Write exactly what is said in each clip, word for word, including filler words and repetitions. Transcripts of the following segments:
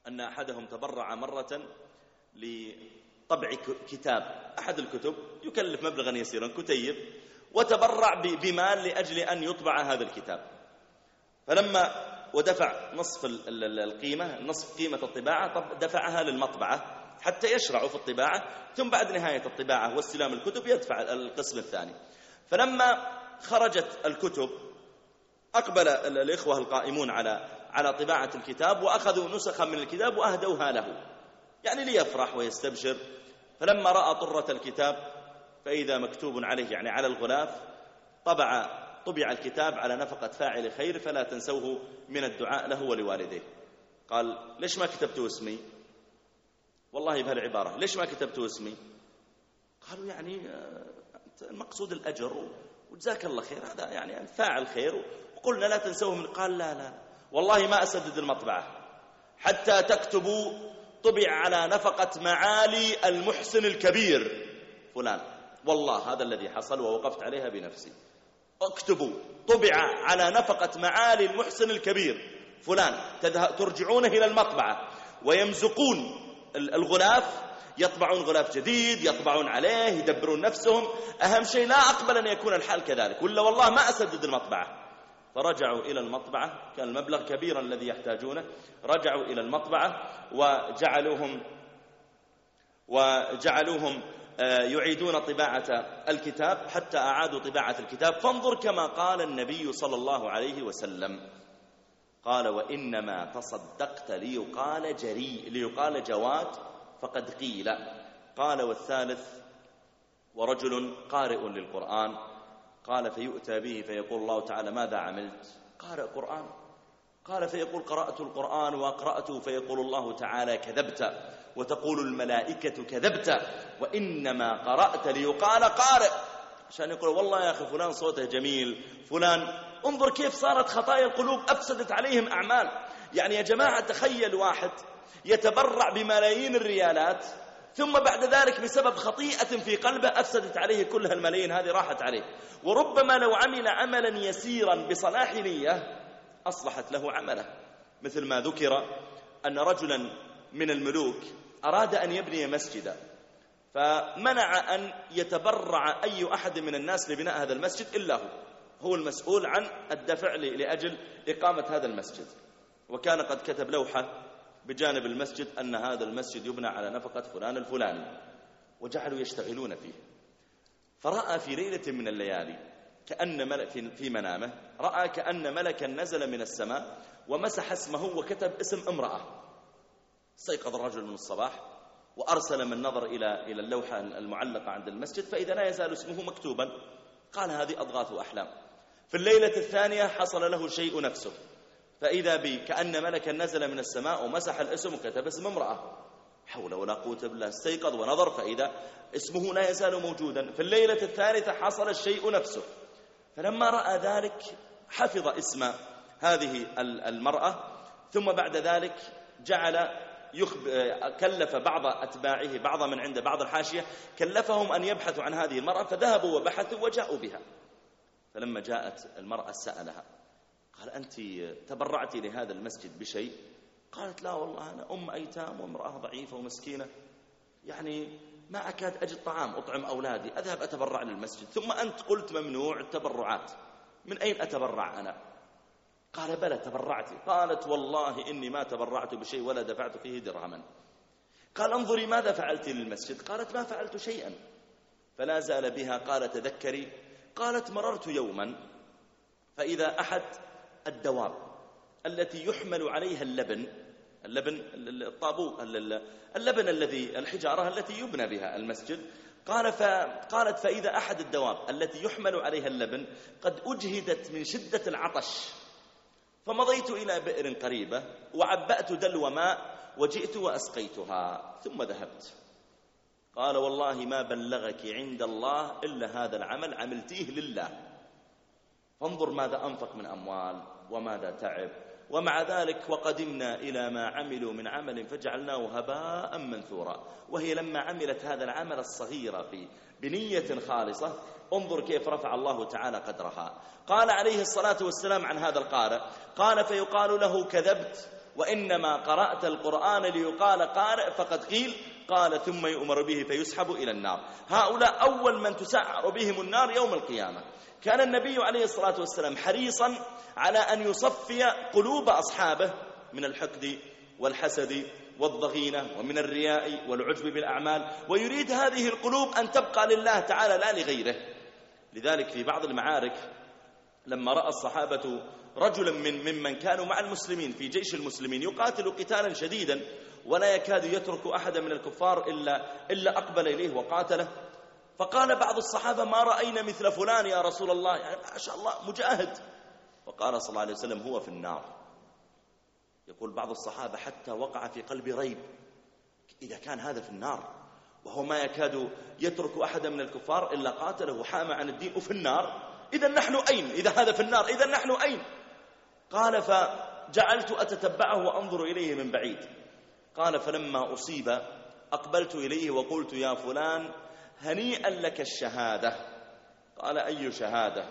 أن أحدهم تبرع مرة لطبع كتاب، أحد الكتب يكلف مبلغا يسيرا كتيب، وتبرع بمال لأجل أن يطبع هذا الكتاب. فلما ودفع نصف القيمة، نصف قيمة الطباعة، دفعها للمطبعة حتى يشرعوا في الطباعة، ثم بعد نهاية الطباعة واستلام الكتب يدفع القسم الثاني. فلما خرجت الكتب أقبل الإخوة القائمون على على طباعة الكتاب وأخذوا نسخا من الكتاب وأهدوها له، يعني ليفرح ويستبشر. فلما رأى طرة الكتاب فإذا مكتوب عليه، يعني على الغلاف، طبع طبع الكتاب على نفقة فاعل خير فلا تنسوه من الدعاء له ولوالديه. قال: ليش ما كتبتوا اسمي؟ والله بهالعبارة: ليش ما كتبتوا اسمي؟ قالوا: يعني المقصود الأجر وجزاك الله خير، هذا يعني فاعل خير، وقلنا لا تنسوه من. قال: لا لا والله ما أسدد المطبعة حتى تكتبوا طبع على نفقة معالي المحسن الكبير فلان. والله هذا الذي حصل ووقفت عليها بنفسي. اكتبوا طبع على نفقة معالي المحسن الكبير فلان، ترجعونه إلى المطبعة ويمزقون الغلاف، يطبعون غلاف جديد، يطبعون عليه، يدبرون نفسهم. أهم شيء لا أقبل أن يكون الحال كذلك، ولا والله ما أسدد المطبعة. فرجعوا إلى المطبعة، كان المبلغ كبيرا الذي يحتاجونه، رجعوا إلى المطبعة وجعلوهم وجعلوهم يعيدون طباعة الكتاب حتى أعادوا طباعة الكتاب. فانظر كما قال النبي صلى الله عليه وسلم، قال: وإنما تصدقت ليقال جري ليقال جواد فقد قيل. قال: والثالث: ورجل قارئ للقرآن. قال: فيؤتى به فيقول الله تعالى: ماذا عملت؟ قارئ قرآن. قال: فيقول: قرأت القرآن وأقرأته. فيقول الله تعالى: كذبت. وتقول الملائكة: كذبت، وإنما قرأت ليقال قارئ، عشان يقول والله يا أخي فلان صوته جميل، فلان. انظر كيف صارت خطايا القلوب أفسدت عليهم أعمال. يعني يا جماعة تخيل واحد يتبرع بملايين الريالات، ثم بعد ذلك بسبب خطيئة في قلبه أفسدت عليه كل هالملايين هذه، راحت عليه. وربما لو عمل عملا يسيرا بصلاح نية أصلحت له عمله. مثل ما ذكر أن رجلا من الملوك أراد أن يبني مسجدا، فمنع أن يتبرع أي أحد من الناس لبناء هذا المسجد إلا هو هو المسؤول عن الدفع لأجل إقامة هذا المسجد. وكان قد كتب لوحة بجانب المسجد أن هذا المسجد يبنى على نفقة فلان الفلاني، وجعلوا يشتغلون فيه. فرأى في ليلة من الليالي كأن ملك في منامه، رأى كأن ملكا نزل من السماء ومسح اسمه وكتب اسم امرأة. استيقظ الرجل من الصباح وأرسل من نظر إلى إلى اللوحة المعلقة عند المسجد، فإذا لا يزال اسمه مكتوبا. قال: هذه أضغاث أحلام. في الليلة الثانية حصل له شيء نفسه، فإذا بي كأن ملكا نزل من السماء ومسح الاسم وكتب اسم امرأة. حول ولا قوة بالله. استيقظ ونظر فإذا اسمه لا يزال موجودا. في الليلة الثالثة حصل الشيء نفسه، فلما رأى ذلك حفظ اسم هذه المرأة، ثم بعد ذلك جعل كلف بعض أتباعه، بعض من عنده، بعض الحاشية، كلفهم أن يبحثوا عن هذه المرأة، فذهبوا وبحثوا وجاءوا بها. فلما جاءت المرأة سألها، قال: أنت تبرعت لهذا المسجد بشيء؟ قالت: لا والله أنا أم أيتام وامرأة ضعيفة ومسكينة، يعني ما أكاد أجد طعام أطعم أولادي، أذهب أتبرع للمسجد، ثم أنت قلت ممنوع التبرعات، من أين أتبرع أنا؟ قال: بلى تبرعت. قالت: والله إني ما تبرعت بشيء ولا دفعت فيه درهما. قال: انظري ماذا فعلت للمسجد؟ قالت: ما فعلت شيئا. فلا زال بها. قال: تذكري. قالت: مررت يوما فإذا أحد الدواب التي يحمل عليها اللبن اللبن الطابو اللبن الذي الحجارة التي يبنى بها المسجد، قال فقالت: فإذا أحد الدواب التي يحمل عليها اللبن قد أجهدت من شدة العطش، فمضيت إلى بئر قريبة وعبأت دلو ماء وجئت وأسقيتها ثم ذهبت. قال: والله ما بلغك عند الله إلا هذا العمل عملتيه لله. فانظر ماذا أنفق من أموال وماذا تعب، ومع ذلك وقدمنا إلى ما عملوا من عمل فجعلناه هباء منثورا. وهي لما عملت هذا العمل الصغير بنية خالصة، انظر كيف رفع الله تعالى قدرها. قال عليه الصلاة والسلام عن هذا القارئ، قال: فيقال له: كذبت، وإنما قرأت القرآن ليقال قارئ فقد قيل قال ثم يؤمر به فيسحب إلى النار. هؤلاء أول من تسعر بهم النار يوم القيامة. كان النبي عليه الصلاة والسلام حريصا على أن يصفي قلوب أصحابه من الحقد والحسد والضغينة ومن الرياء والعجب بالأعمال، ويريد هذه القلوب أن تبقى لله تعالى لا لغيره. لذلك في بعض المعارك لما رأى الصحابة رجلا من ممن كانوا مع المسلمين في جيش المسلمين يقاتل قتالا شديدا ولا يكاد يترك أحدا من الكفار إلا, إلا أقبل إليه وقاتله، فقال بعض الصحابة ما رأينا مثل فلان يا رسول الله، يعني ما شاء الله مجاهد. فقال صلى الله عليه وسلم هو في النار. يقول بعض الصحابة حتى وقع في قلبي ريب، إذا كان هذا في النار وهو ما يكاد يترك أحدا من الكفار إلا قاتله وحام عن الدين وفي النار، إذا نحن أين؟ إذا هذا في النار إذا نحن أين؟ قال فجعلت أتتبعه وأنظر إليه من بعيد. قال فلما أصيب أقبلت إليه وقلت يا فلان هنيئا لك الشهادة. قال أي شهادة؟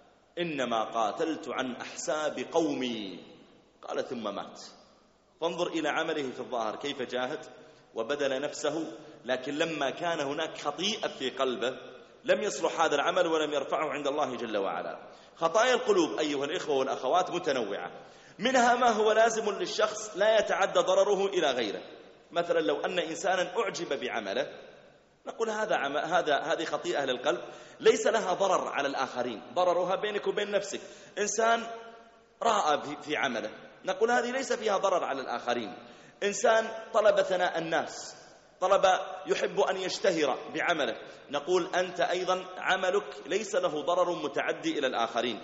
إنما قاتلت عن أحساب قومي. قال ثم مات. فانظر إلى عمله في الظاهر كيف جاهد وبذل نفسه، لكن لما كان هناك خطيئة في قلبه لم يصلح هذا العمل ولم يرفعه عند الله جل وعلا. خطايا القلوب أيها الإخوة والأخوات متنوعة، منها ما هو لازم للشخص لا يتعدى ضرره إلى غيره. مثلا لو أن إنسانا أعجب بعمله نقول هذا عم... هذا هذه خطيئة للقلب ليس لها ضرر على الآخرين، ضررها بينك وبين نفسك. إنسان رأى في عمله نقول هذه ليس فيها ضرر على الآخرين. إنسان طلب ثناء الناس، طلب يحب أن يشتهر بعمله، نقول أنت أيضا عملك ليس له ضرر متعدي إلى الآخرين.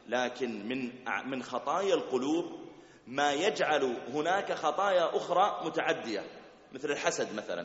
لكن من من خطايا القلوب ما يجعل هناك خطايا أخرى متعدية، مثل الحسد مثلا.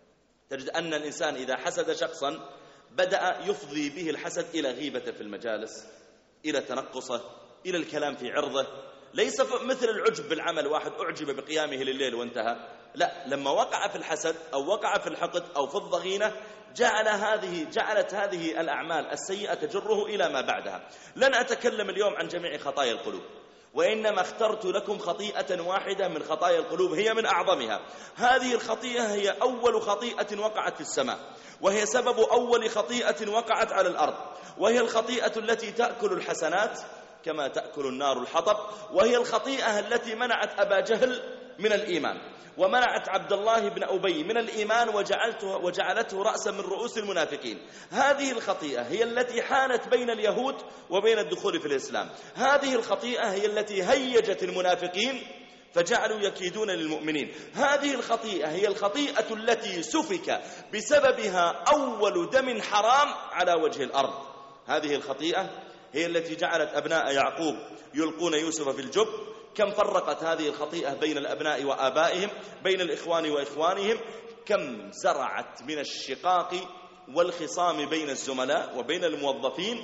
تجد أن الإنسان إذا حسد شخصا بدأ يفضي به الحسد إلى غيبته في المجالس، إلى تنقصه، إلى الكلام في عرضه. ليس مثل العجب بالعمل، واحد أعجب بقيامه لليل وانتهى، لا، لما وقع في الحسد أو وقع في الحقد أو في الضغينة جعل هذه جعلت هذه الأعمال السيئة تجره إلى ما بعدها. لن أتكلم اليوم عن جميع خطايا القلوب، وإنما اخترت لكم خطيئة واحدة من خطايا القلوب هي من أعظمها. هذه الخطيئة هي أول خطيئة وقعت في السماء، وهي سبب أول خطيئة وقعت على الأرض، وهي الخطيئة التي تأكل الحسنات كما تأكل النار الحطب، وهي الخطيئة التي منعت أبا جهل من الإيمان ومنعت عبد الله بن أبي من الإيمان وجعلته, وجعلته رأسا من رؤوس المنافقين. هذه الخطيئة هي التي حانت بين اليهود وبين الدخول في الإسلام. هذه الخطيئة هي التي هيجت المنافقين فجعلوا يكيدون للمؤمنين. هذه الخطيئة هي الخطيئة التي سفك بسببها أول دم حرام على وجه الأرض. هذه الخطيئة هي التي جعلت أبناء يعقوب يلقون يوسف في الجب. كم فرقت هذه الخطيئة بين الأبناء وآبائهم، بين الإخوان وإخوانهم، كم زرعت من الشقاق والخصام بين الزملاء وبين الموظفين.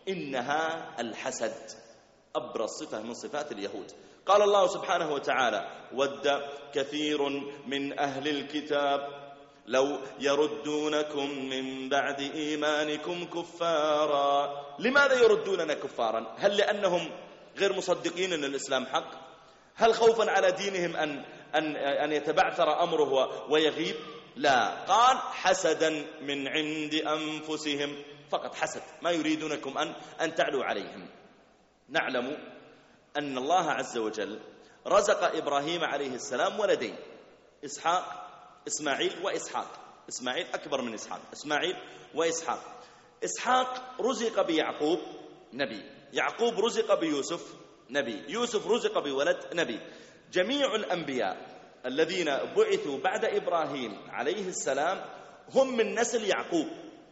إنها الحسد، أبرز صفة من صفات اليهود. قال الله سبحانه وتعالى ود كثير من أهل الكتاب لو يردونكم من بعد إيمانكم كفارا. لماذا يردوننا كفارا؟ هل لأنهم غير مصدقين أن الإسلام حق؟ هل خوفا على دينهم أن, أن, أن يتبعثر أمره ويغيب؟ لا، قال حسدا من عند أنفسهم، فقط حسد، ما يريدونكم أن, أن تعلوا عليهم. نعلم أن الله عز وجل رزق إبراهيم عليه السلام ولدين، إسحاق إسماعيل وإسحاق. إسماعيل أكبر من إسحاق، إسماعيل وإسحاق. إسحاق رزق بيعقوب نبي، يعقوب رزق بيوسف نبي، يوسف رزق بولد نبي. جميع الأنبياء الذين بعثوا بعد إبراهيم عليه السلام هم من نسل يعقوب.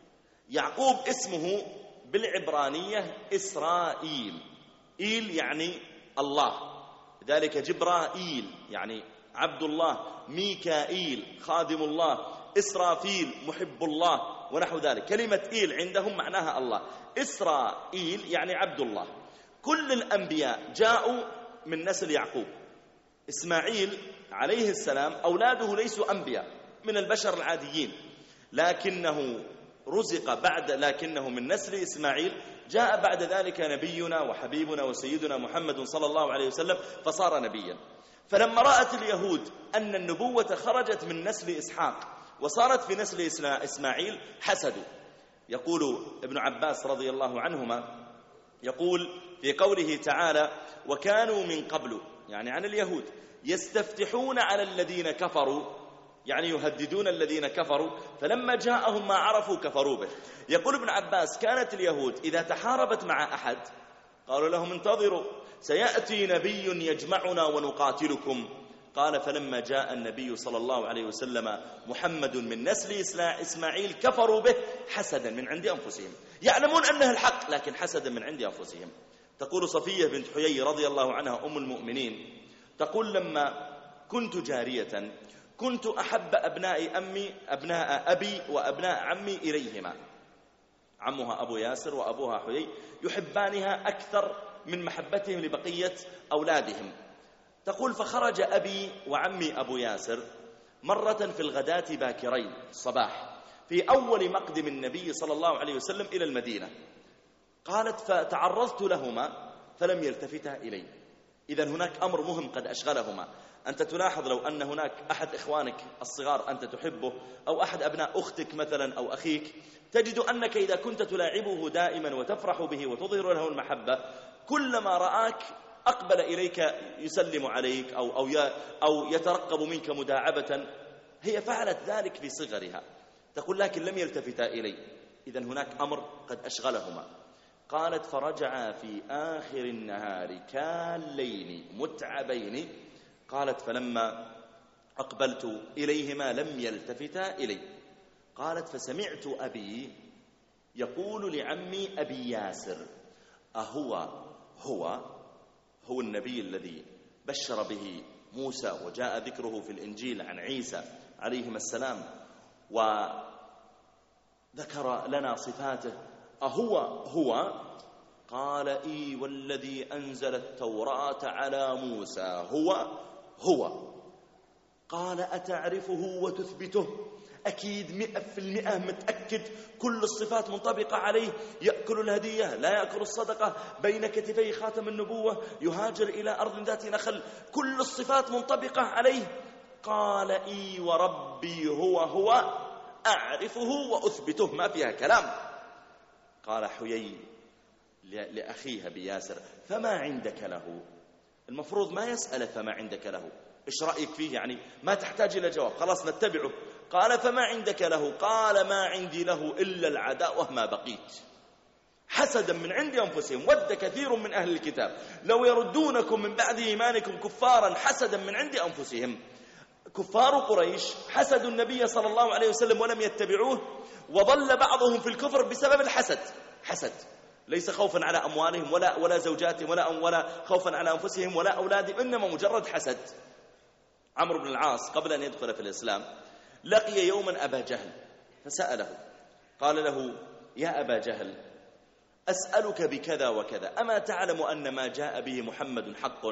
يعقوب اسمه بالعبرانية إسرائيل، إيل يعني الله، ذلك جبرائيل يعني عبد الله، ميكائيل خادم الله، إسرافيل محب الله، ونحو ذلك. كلمة إيل عندهم معناها الله، إسرائيل يعني عبد الله. كل الأنبياء جاءوا من نسل يعقوب. إسماعيل عليه السلام أولاده ليسوا أنبياء، من البشر العاديين، لكنه رزق بعد لكنه من نسل إسماعيل جاء بعد ذلك نبينا وحبيبنا وسيدنا محمد صلى الله عليه وسلم فصار نبيا. فلما رأت اليهود أن النبوة خرجت من نسل إسحاق وصارت في نسل إسماعيل حسدوا. يقول ابن عباس رضي الله عنهما، يقول في قوله تعالى: وكانوا من قبل، يعني عن اليهود، يستفتحون على الذين كفروا، يعني يهددون الذين كفروا، فلما جاءهم ما عرفوا كفروا به. يقول ابن عباس: كانت اليهود إذا تحاربت مع أحد قالوا لهم: انتظروا سيأتي نبي يجمعنا ونقاتلكم. قال: فلما جاء النبي صلى الله عليه وسلم محمد من نسل إسماعيل كفروا به حسدا من عند أنفسهم، يعلمون أنه الحق لكن حسدا من عند أنفسهم. تقول صفية بنت حيي رضي الله عنها أم المؤمنين، تقول: لما كنت جارية كنت أحب أبناء أمي أبناء أبي وأبناء عمي إليهما، عمها أبو ياسر وأبوها حيي يحبانها أكثر من محبتهم لبقية أولادهم. تقول: فخرج أبي وعمي أبو ياسر مرة في الغداة باكرين الصباح في أول مقدم النبي صلى الله عليه وسلم إلى المدينة. قالت: فتعرضت لهما فلم يلتفتا إلي. إذن هناك أمر مهم قد أشغلهما. أنت تلاحظ لو أن هناك أحد إخوانك الصغار أنت تحبه، أو أحد أبناء أختك مثلا أو أخيك، تجد أنك إذا كنت تلاعبه دائما وتفرح به وتظهر له المحبة، كلما رآك أقبل إليك يسلم عليك أو, أو, أو يترقب منك مداعبة. هي فعلت ذلك في صغرها. تقول: لكن لم يلتفتا إلي. إذن هناك أمر قد أشغلهما. قالت: فرجعا في آخر النهار كاللين متعبين. قالت: فلما أقبلت إليهما لم يلتفتا إلي. قالت: فسمعت أبي يقول لعمي أبي ياسر: أهو هو هو النبي الذي بشر به موسى وجاء ذكره في الإنجيل عن عيسى عليهما السلام وذكر لنا صفاته، أهو هو؟ قال: إي والذي أنزل التوراة على موسى هو هو. قال: أتعرفه وتثبته؟ أكيد مئة في المئة متأكد كل الصفات منطبقة عليه؟ يأكل الهدية لا يأكل الصدقة، بين كتفي خاتم النبوة، يهاجر إلى أرض ذات نخل، كل الصفات منطبقة عليه. قال: إي وربي هو هو أعرفه وأثبته، ما فيها كلام. قال حيي لأخيها بياسر: فما عندك له؟ المفروض ما يسأل فما عندك له، إيش رأيك فيه؟ يعني ما تحتاج إلى جواب، خلاص نتبعه. قال: فما عندك له؟ قال: ما عندي له إلا العداوة ما بقيت. حسدا من عند أنفسهم. ود كثير من أهل الكتاب لو يردونكم من بعد إيمانكم كفارا حسدا من عند أنفسهم. كفار قريش حسدوا النبي صلى الله عليه وسلم ولم يتبعوه، وظل بعضهم في الكفر بسبب الحسد. حسد ليس خوفا على أموالهم ولا ولا زوجاتهم ولا ولا خوفا على أنفسهم ولا أولادهم، إنما مجرد حسد. عمرو بن العاص قبل أن يدخل في الإسلام لقي يوما أبا جهل فسأله، قال له: يا أبا جهل، أسألك بكذا وكذا، أما تعلم أن ما جاء به محمد حق؟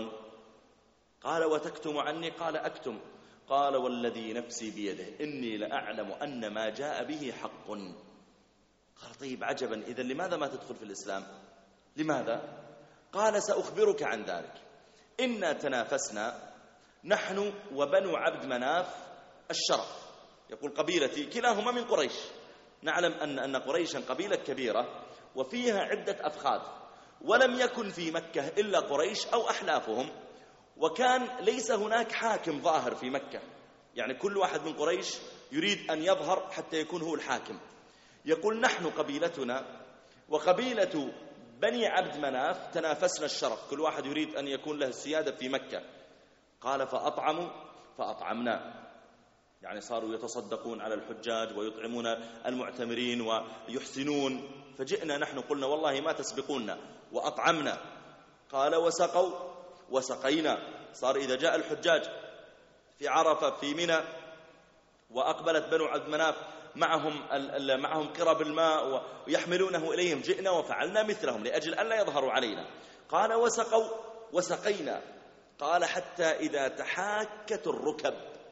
قال: وتكتم عني؟ قال: أكتم. قال: والذي نفسي بيده إني لأعلم أن ما جاء به حق. قال: طيب عجبا، إذن لماذا ما تدخل في الإسلام؟ لماذا؟ قال: سأخبرك عن ذلك. إنا تنافسنا نحن وبنو عبد مناف الشرف، يقول قبيلتي كلاهما من قريش. نعلم أن أن قريشا قبيلة كبيرة وفيها عدة أفخاذ، ولم يكن في مكة إلا قريش أو أحلافهم، وكان ليس هناك حاكم ظاهر في مكة، يعني كل واحد من قريش يريد أن يظهر حتى يكون هو الحاكم. يقول: نحن قبيلتنا وقبيلة بني عبد مناف تنافسنا الشرف، كل واحد يريد أن يكون له السيادة في مكة. قال: فأطعموا فأطعمنا، يعني صاروا يتصدقون على الحجاج ويطعمون المعتمرين ويحسنون، فجئنا نحن قلنا: والله ما تسبقوننا، وأطعمنا. قال: وسقوا وسقينا، صار إذا جاء الحجاج في عرفة في منى وأقبلت بنو عبد مناف معهم معهم قرب الماء ويحملونه إليهم، جئنا وفعلنا مثلهم لأجل أن لا يظهروا علينا. قال: وسقوا وسقينا. قال: حتى إذا تحاكت الركب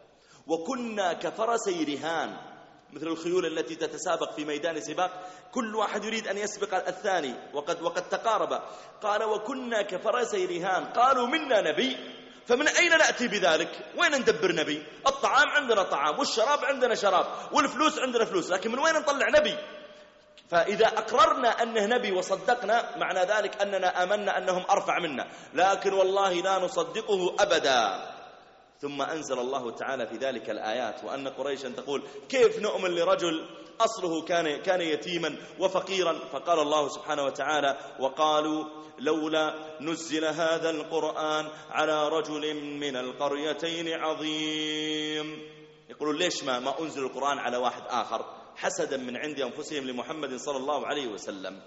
وكنا كفرسي رهان، مثل الخيول التي تتسابق في ميدان سباق، كل واحد يريد أن يسبق الثاني وقد وقد تقارب. قال: وكنا كفرسي رهان، قالوا: منا نبي. فمن أين نأتي بذلك؟ وين ندبر نبي؟ الطعام عندنا طعام، والشراب عندنا شراب، والفلوس عندنا فلوس، لكن من وين نطلع نبي؟ فإذا أقررنا أنه نبي وصدقنا معنى ذلك أننا آمنا أنهم أرفع منا، لكن والله لا نصدقه أبدا. ثم أنزل الله تعالى في ذلك الآيات وأن قريشا تقول كيف نؤمن لرجل أصله كان كان يتيما وفقيرا؟ فقال الله سبحانه وتعالى وقالوا لولا نزل هذا القرآن على رجل من القريتين عظيم. يقولون ليش ما ما أنزل القرآن على واحد آخر؟ حسدا من عند أنفسهم لمحمد صلى الله عليه وسلم.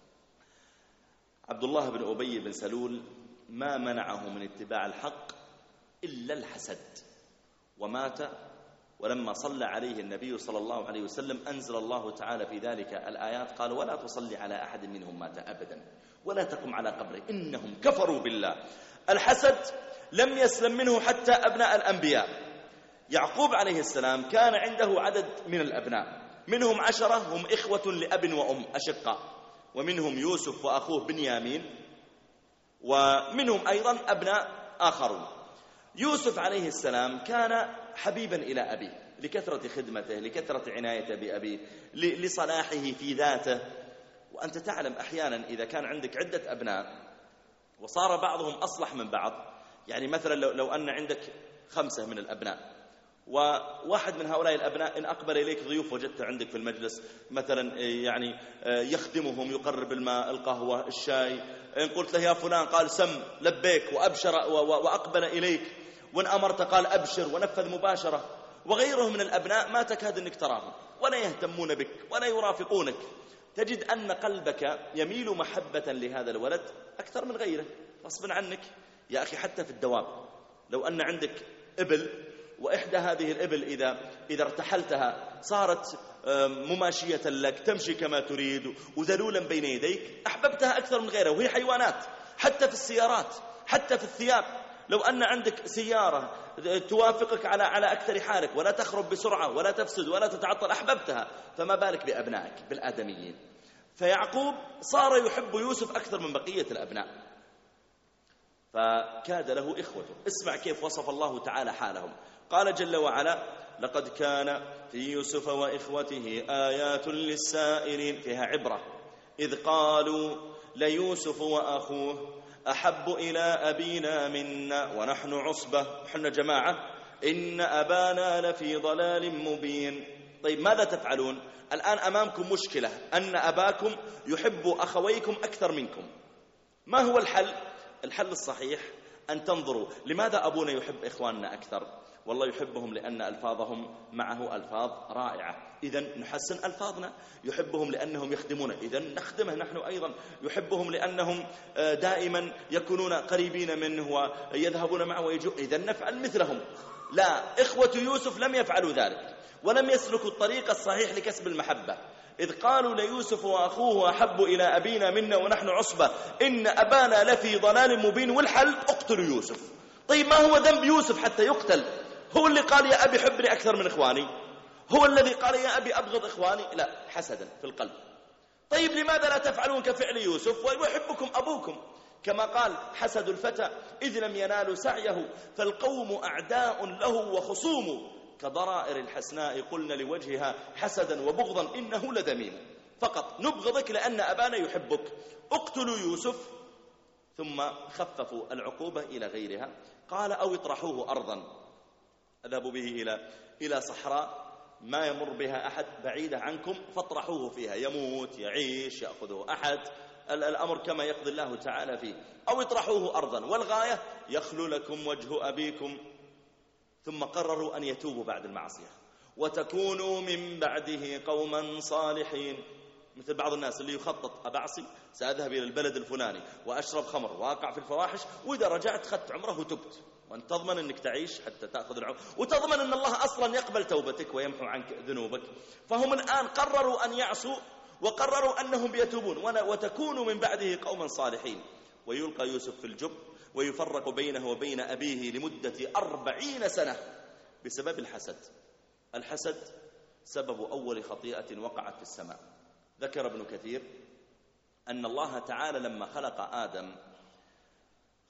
عبد الله بن أبي بن سلول ما منعه من اتباع الحق إلا الحسد، ومات ولما صلى عليه النبي صلى الله عليه وسلم أنزل الله تعالى في ذلك الآيات قال ولا تصلي على أحد منهم مات أبدا ولا تقم على قبره إنهم كفروا بالله. الحسد لم يسلم منه حتى أبناء الأنبياء. يعقوب عليه السلام كان عنده عدد من الأبناء، منهم عشرة هم إخوة لأب وأم أشقاء، ومنهم يوسف وأخوه بنيامين، ومنهم أيضا أبناء آخرون. يوسف عليه السلام كان حبيبا إلى أبيه لكثرة خدمته، لكثرة عنايته بأبيه، لصلاحه في ذاته. وأنت تعلم أحيانا إذا كان عندك عدة أبناء وصار بعضهم أصلح من بعض، يعني مثلا لو, لو أن عندك خمسة من الأبناء وواحد من هؤلاء الأبناء إن أقبل إليك ضيوف وجدته عندك في المجلس مثلا يعني يخدمهم، يقرب الماء القهوة الشاي، إن قلت له يا فلان قال سم لبيك وأبشر وأقبل إليك، وإن أمرت قال أبشر ونفذ مباشرة. وغيره من الأبناء ما تكاد أنك تراهم ولا يهتمون بك ولا يرافقونك، تجد أن قلبك يميل محبة لهذا الولد أكثر من غيره غصبا عنك. يا أخي حتى في الدواب، لو أن عندك إبل وإحدى هذه الإبل إذا, إذا ارتحلتها صارت مماشية لك تمشي كما تريد وذلولا بين يديك، أحببتها أكثر من غيرها. وهي حيوانات. حتى في السيارات، حتى في الثياب، لو أن عندك سيارة توافقك على على أكثر حالك ولا تخرب بسرعة ولا تفسد ولا تتعطل أحببتها، فما بالك بأبنائك بالآدميين. فيعقوب صار يحب يوسف أكثر من بقية الأبناء، فكاد له إخوته. اسمع كيف وصف الله تعالى حالهم. قال جل وعلا لقد كان في يوسف وإخوته آيات للسائلين، فيها عبرة، إذ قالوا ليوسف وأخوه أحب إلى أبينا منا ونحن عصبة، حنا جماعة، إن أبانا لفي ضلال مبين. طيب ماذا تفعلون؟ الآن أمامكم مشكلة أن أباكم يحب أخويكم أكثر منكم. ما هو الحل؟ الحل الصحيح أن تنظروا لماذا أبونا يحب إخواننا أكثر؟ والله يحبهم لأن ألفاظهم معه ألفاظ رائعة، إذن نحسن ألفاظنا. يحبهم لأنهم يخدمونه، إذن نخدمه نحن أيضا. يحبهم لأنهم دائما يكونون قريبين منه ويذهبون معه ويجوا، إذن نفعل مثلهم. لا، إخوة يوسف لم يفعلوا ذلك ولم يسلكوا الطريق الصحيح لكسب المحبة. إذ قالوا ليوسف وأخوه أحب إلى أبينا منا ونحن عصبة إن أبانا لفي ضلال مبين. والحل اقتلوا يوسف. طيب ما هو ذنب يوسف حتى يقتل؟ هو اللي قال يا أبي حبني أكثر من إخواني؟ هو الذي قال يا أبي أبغض إخواني؟ لا، حسدا في القلب. طيب لماذا لا تفعلون كفعل يوسف ويحبكم أبوكم؟ كما قال حسد الفتى إذ لم ينالوا سعيه فالقوم أعداء له وخصوم كضرائر الحسناء قلنا لوجهها حسدا وبغضا إنه لذميم. فقط نبغضك لأن أبانا يحبك. اقتلوا يوسف. ثم خففوا العقوبة إلى غيرها، قال أو اطرحوه أرضا، اذهبوا به إلى إلى صحراء ما يمر بها أحد بعيدة عنكم فاطرحوه فيها، يموت يعيش يأخذه أحد، الأمر كما يقضي الله تعالى فيه. أو اطرحوه أرضا، والغاية يخلو لكم وجه أبيكم. ثم قرروا أن يتوبوا بعد المعصية وتكونوا من بعده قوما صالحين. مثل بعض الناس اللي يخطط أبعصي سأذهب إلى البلد الفلاني وأشرب خمر وأقع في الفواحش، وإذا رجعت خدت عمره وتبت، وأن تضمن أنك تعيش حتى تأخذ العمر، وتضمن أن الله أصلا يقبل توبتك ويمحو عنك ذنوبك. فهم الآن قرروا أن يعصوا وقرروا أنهم بيتوبون. وتكونوا من بعده قوما صالحين. ويلقى يوسف في الجب ويفرق بينه وبين أبيه لمدة أربعين سنة بسبب الحسد. الحسد سبب أول خطيئة وقعت في السماء. ذكر ابن كثير أن الله تعالى لما خلق آدم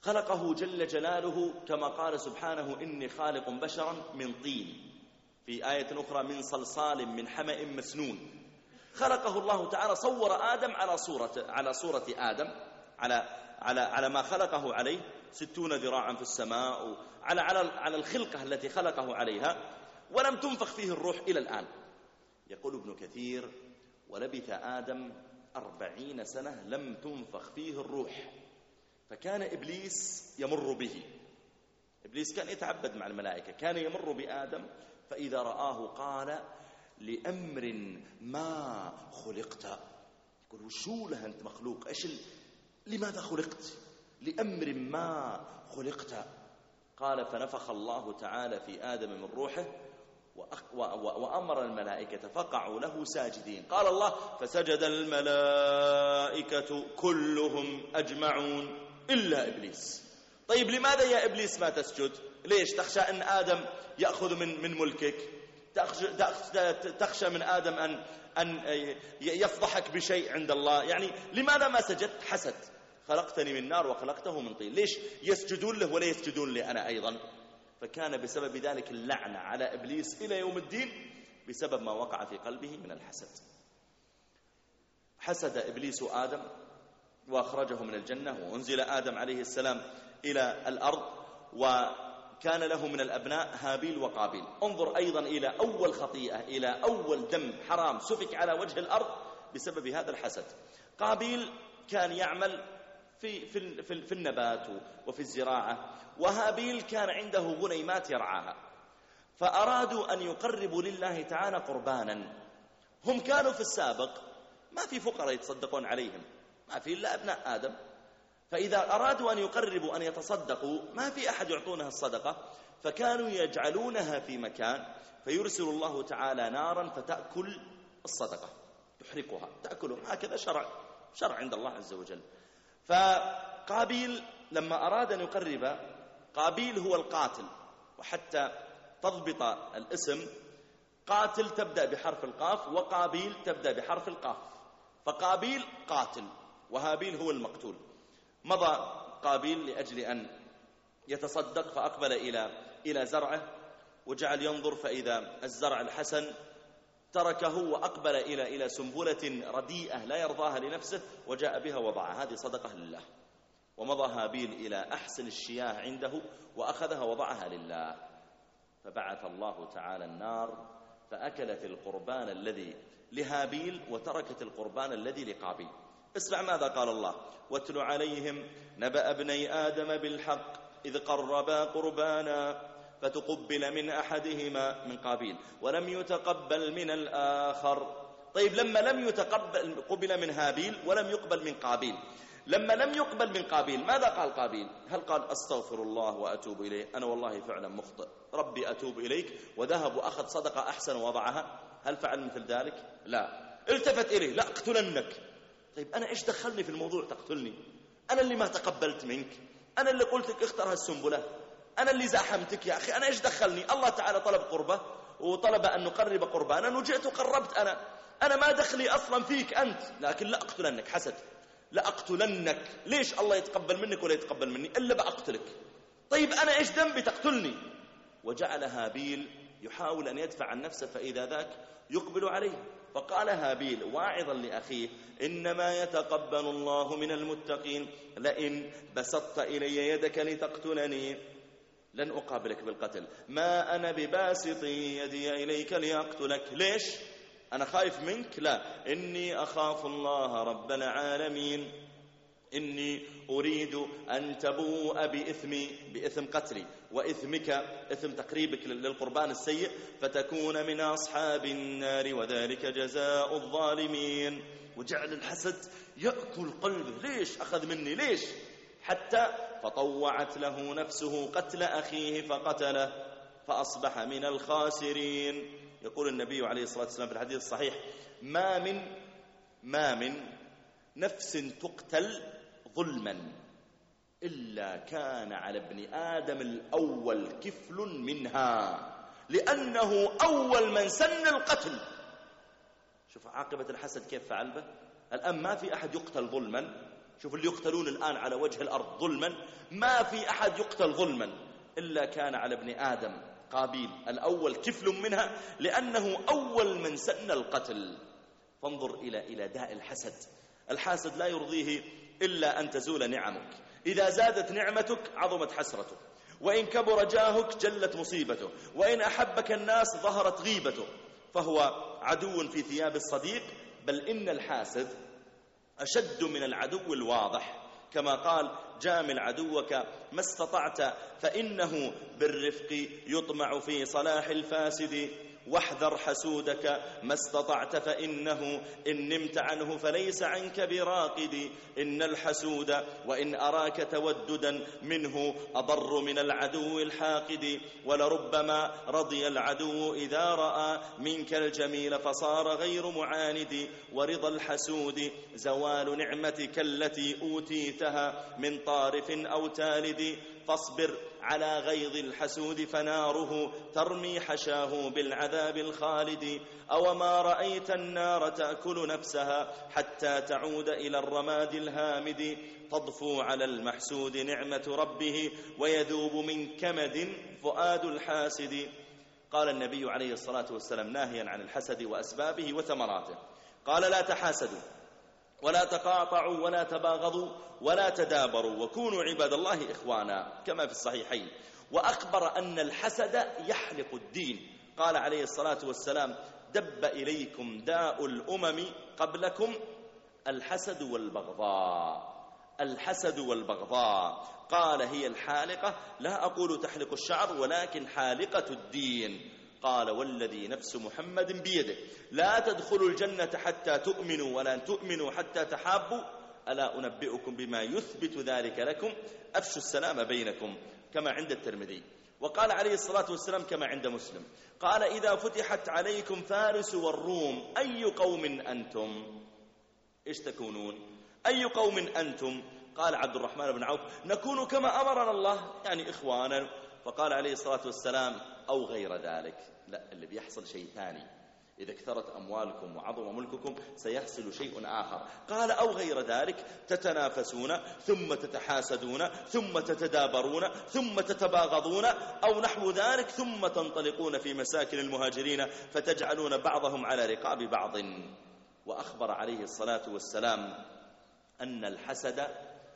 خلقه جل جلاله كما قال سبحانه إني خالق بشرا من طين، في آية أخرى من صلصال من حمأ مسنون. خلقه الله تعالى، صور آدم على صورة على صورة آدم، على على على ما خلقه عليه، ستون ذراعا في السماء، على على على الخلقة التي خلقه عليها، ولم تنفخ فيه الروح إلى الآن. يقول ابن كثير: ولبث آدم أربعين سنة لم تنفخ فيه الروح، فكان إبليس يمر به. إبليس كان يتعبد مع الملائكة، كان يمر بآدم فإذا رآه قال: لأمر ما خلقت. يقول: وشو له أنت مخلوق؟ إيش ال... لماذا خلقت؟ لأمر ما خلقت. قال: فنفخ الله تعالى في آدم من روحه وأمر الملائكة فقعوا له ساجدين. قال الله: فسجد الملائكة كلهم أجمعون إلا إبليس. طيب لماذا يا إبليس ما تسجد؟ ليش؟ تخشى أن آدم يأخذ من من ملكك؟ تخشى من آدم أن أن يفضحك بشيء عند الله؟ يعني لماذا ما سجدت؟ حسد. خلقتني من نار وخلقته من طين. ليش يسجدون له ولا يسجدون لي أنا أيضا؟ فكان بسبب ذلك اللعنة على إبليس إلى يوم الدين بسبب ما وقع في قلبه من الحسد. حسد إبليس آدم وأخرجه من الجنة، وأنزل آدم عليه السلام إلى الأرض، وكان له من الأبناء هابيل وقابيل. انظر أيضا إلى أول خطيئة، إلى أول دم حرام سفك على وجه الأرض بسبب هذا الحسد. قابيل كان يعمل في, في, في, في النبات وفي الزراعة، وهابيل كان عنده غنيمات يرعاها، فأرادوا أن يقربوا لله تعالى قربانا. هم كانوا في السابق ما في فقراء يتصدقون عليهم، ما في إلا أبناء آدم، فإذا أرادوا أن يقربوا أن يتصدقوا ما في أحد يعطونها الصدقة، فكانوا يجعلونها في مكان فيرسل الله تعالى نارا فتأكل الصدقة، تحرقها تأكلهم. هكذا شرع شرع عند الله عز وجل. فقابيل لما أراد أن يقرب، قابيل هو القاتل، وحتى تضبط الاسم قاتل تبدأ بحرف القاف، وقابيل تبدأ بحرف القاف، فقابيل قاتل وهابيل هو المقتول. مضى قابيل لأجل أن يتصدق، فأقبل إلى إلى زرعه وجعل ينظر، فإذا الزرع الحسن تركه وأقبل إلى إلى سنبلة رديئة لا يرضاها لنفسه وجاء بها وضعها، هذه صدقة لله. ومضى هابيل إلى أحسن الشياه عنده وأخذها وضعها لله، فبعث الله تعالى النار فأكلت القربان الذي لهابيل وتركت القربان الذي لقابيل. اسمع ماذا قال الله: واتل عليهم نبأ ابني آدم بالحق إذ قربا قربانا فتقبل من أحدهما من قابيل ولم يتقبل من الآخر. طيب لما لم يتقبل قبل من هابيل ولم يقبل من قابيل، لما لم يقبل من قابيل ماذا قال قابيل؟ هل قال أستغفر الله وأتوب إليه، أنا والله فعلا مخطئ، ربي أتوب إليك، وذهب وأخذ صدقة أحسن ووضعها؟ هل فعل مثل ذلك؟ لا. التفت إليه: لا أقتلنك. طيب أنا إيش دخلني في الموضوع تقتلني؟ أنا اللي ما تقبلت منك، أنا اللي قلت لك اختر هالسنبلة، أنا اللي زاحمتك يا أخي، أنا إيش دخلني؟ الله تعالى طلب قربة وطلب أن نقرب قربانا وجئت وقربت أنا، أنا ما دخلي أصلا فيك أنت، لكن لا أقتلنك. حسد، لا أقتلنك. ليش الله يتقبل منك ولا يتقبل مني؟ إلا بأقتلك. طيب أنا إيش ذنبي تقتلني؟ وجعل هابيل يحاول أن يدفع عن نفسه، فإذا ذاك يقبل عليه، فقال هابيل واعظا لأخيه: إنما يتقبل الله من المتقين، لئن بسطت إلي يدك لتقتلني لن أقابلك بالقتل، ما أنا بباسط يدي إليك لأقتلك. ليش؟ أنا خايف منك؟ لا، إني أخاف الله رب العالمين، إني أريد أن تبوء بإثمي، بإثم قتلي وإثمك، إثم تقريبك للقربان السيء، فتكون من أصحاب النار وذلك جزاء الظالمين. وجعل الحسد يأكل قلبه. ليش أخذ مني؟ ليش؟ حتى فطوعت له نفسه قتل أخيه فقتله فأصبح من الخاسرين. يقول النبي عليه الصلاة والسلام في الحديث الصحيح: ما من ما من نفس تقتل ظلما إلا كان على ابن آدم الأول كفل منها، لأنه أول من سن القتل. شوف عاقبة الحسد كيف فعل به. الآن ما في أحد يقتل ظلما شوف اللي يقتلون الآن على وجه الأرض ظلما، ما في أحد يقتل ظلما إلا كان على ابن آدم قابيل الأول كفل منها، لأنه أول من سن القتل. فانظر إلى إلى داء الحسد. الحاسد لا يرضيه إلا أن تزول نعمك، إذا زادت نعمتك عظمت حسرته، وإن كبر جاهك جلت مصيبته، وإن أحبك الناس ظهرت غيبته، فهو عدو في ثياب الصديق. بل إن الحاسد أشد من العدو الواضح، كما قال: جامل عدوك ما استطعت فإنه بالرفق يطمع في صلاح الفاسد، واحذر حسودك ما استطعت فإنه إن نمت عنه فليس عنك براقد، إن الحسود وإن أراك توددا منه أضر من العدو الحاقد، ولربما رضي العدو إذا رأى منك الجميل فصار غير معاند، ورضا الحسود زوال نعمتك التي أوتيتها من طارف أو تالد، فاصبر على غيظ الحسود فناره ترمي حشاه بالعذاب الخالد، أو ما رأيت النار تأكل نفسها حتى تعود إلى الرماد الهامد، تضفو على المحسود نعمة ربه ويذوب من كمد فؤاد الحاسد. قال النبي عليه الصلاة والسلام ناهيا عن الحسد وأسبابه وثمراته، قال: لا تحاسدوا ولا تقاطعوا ولا تباغضوا ولا تدابروا وكونوا عباد الله إخوانا، كما في الصحيحين. وأخبر أن الحسد يحلق الدين. قال عليه الصلاة والسلام: دب إليكم داء الأمم قبلكم الحسد والبغضاء. الحسد والبغضاء، قال: هي الحالقة، لا أقول تحلق الشعر ولكن حالقة الدين. قال: والذي نفس محمد بيده لا تدخلوا الجنة حتى تؤمنوا ولا تؤمنوا حتى تحابوا، ألا أنبئكم بما يثبت ذلك لكم؟ أفشوا السلام بينكم، كما عند الترمذي. وقال عليه الصلاة والسلام كما عند مسلم، قال: إذا فتحت عليكم فارس والروم أي قوم أنتم؟ إيش تكونون؟ أي قوم أنتم؟ قال عبد الرحمن بن عوف: نكون كما أمرنا الله، يعني إخوانا. فقال عليه الصلاة والسلام: أو غير ذلك. لا، اللي بيحصل شيء ثاني، إذا كثرت أموالكم وعظم ملككم سيحصل شيء آخر. قال: أو غير ذلك، تتنافسون ثم تتحاسدون ثم تتدابرون ثم تتباغضون، أو نحو ذلك، ثم تنطلقون في مساكن المهاجرين فتجعلون بعضهم على رقاب بعض. وأخبر عليه الصلاة والسلام أن الحسد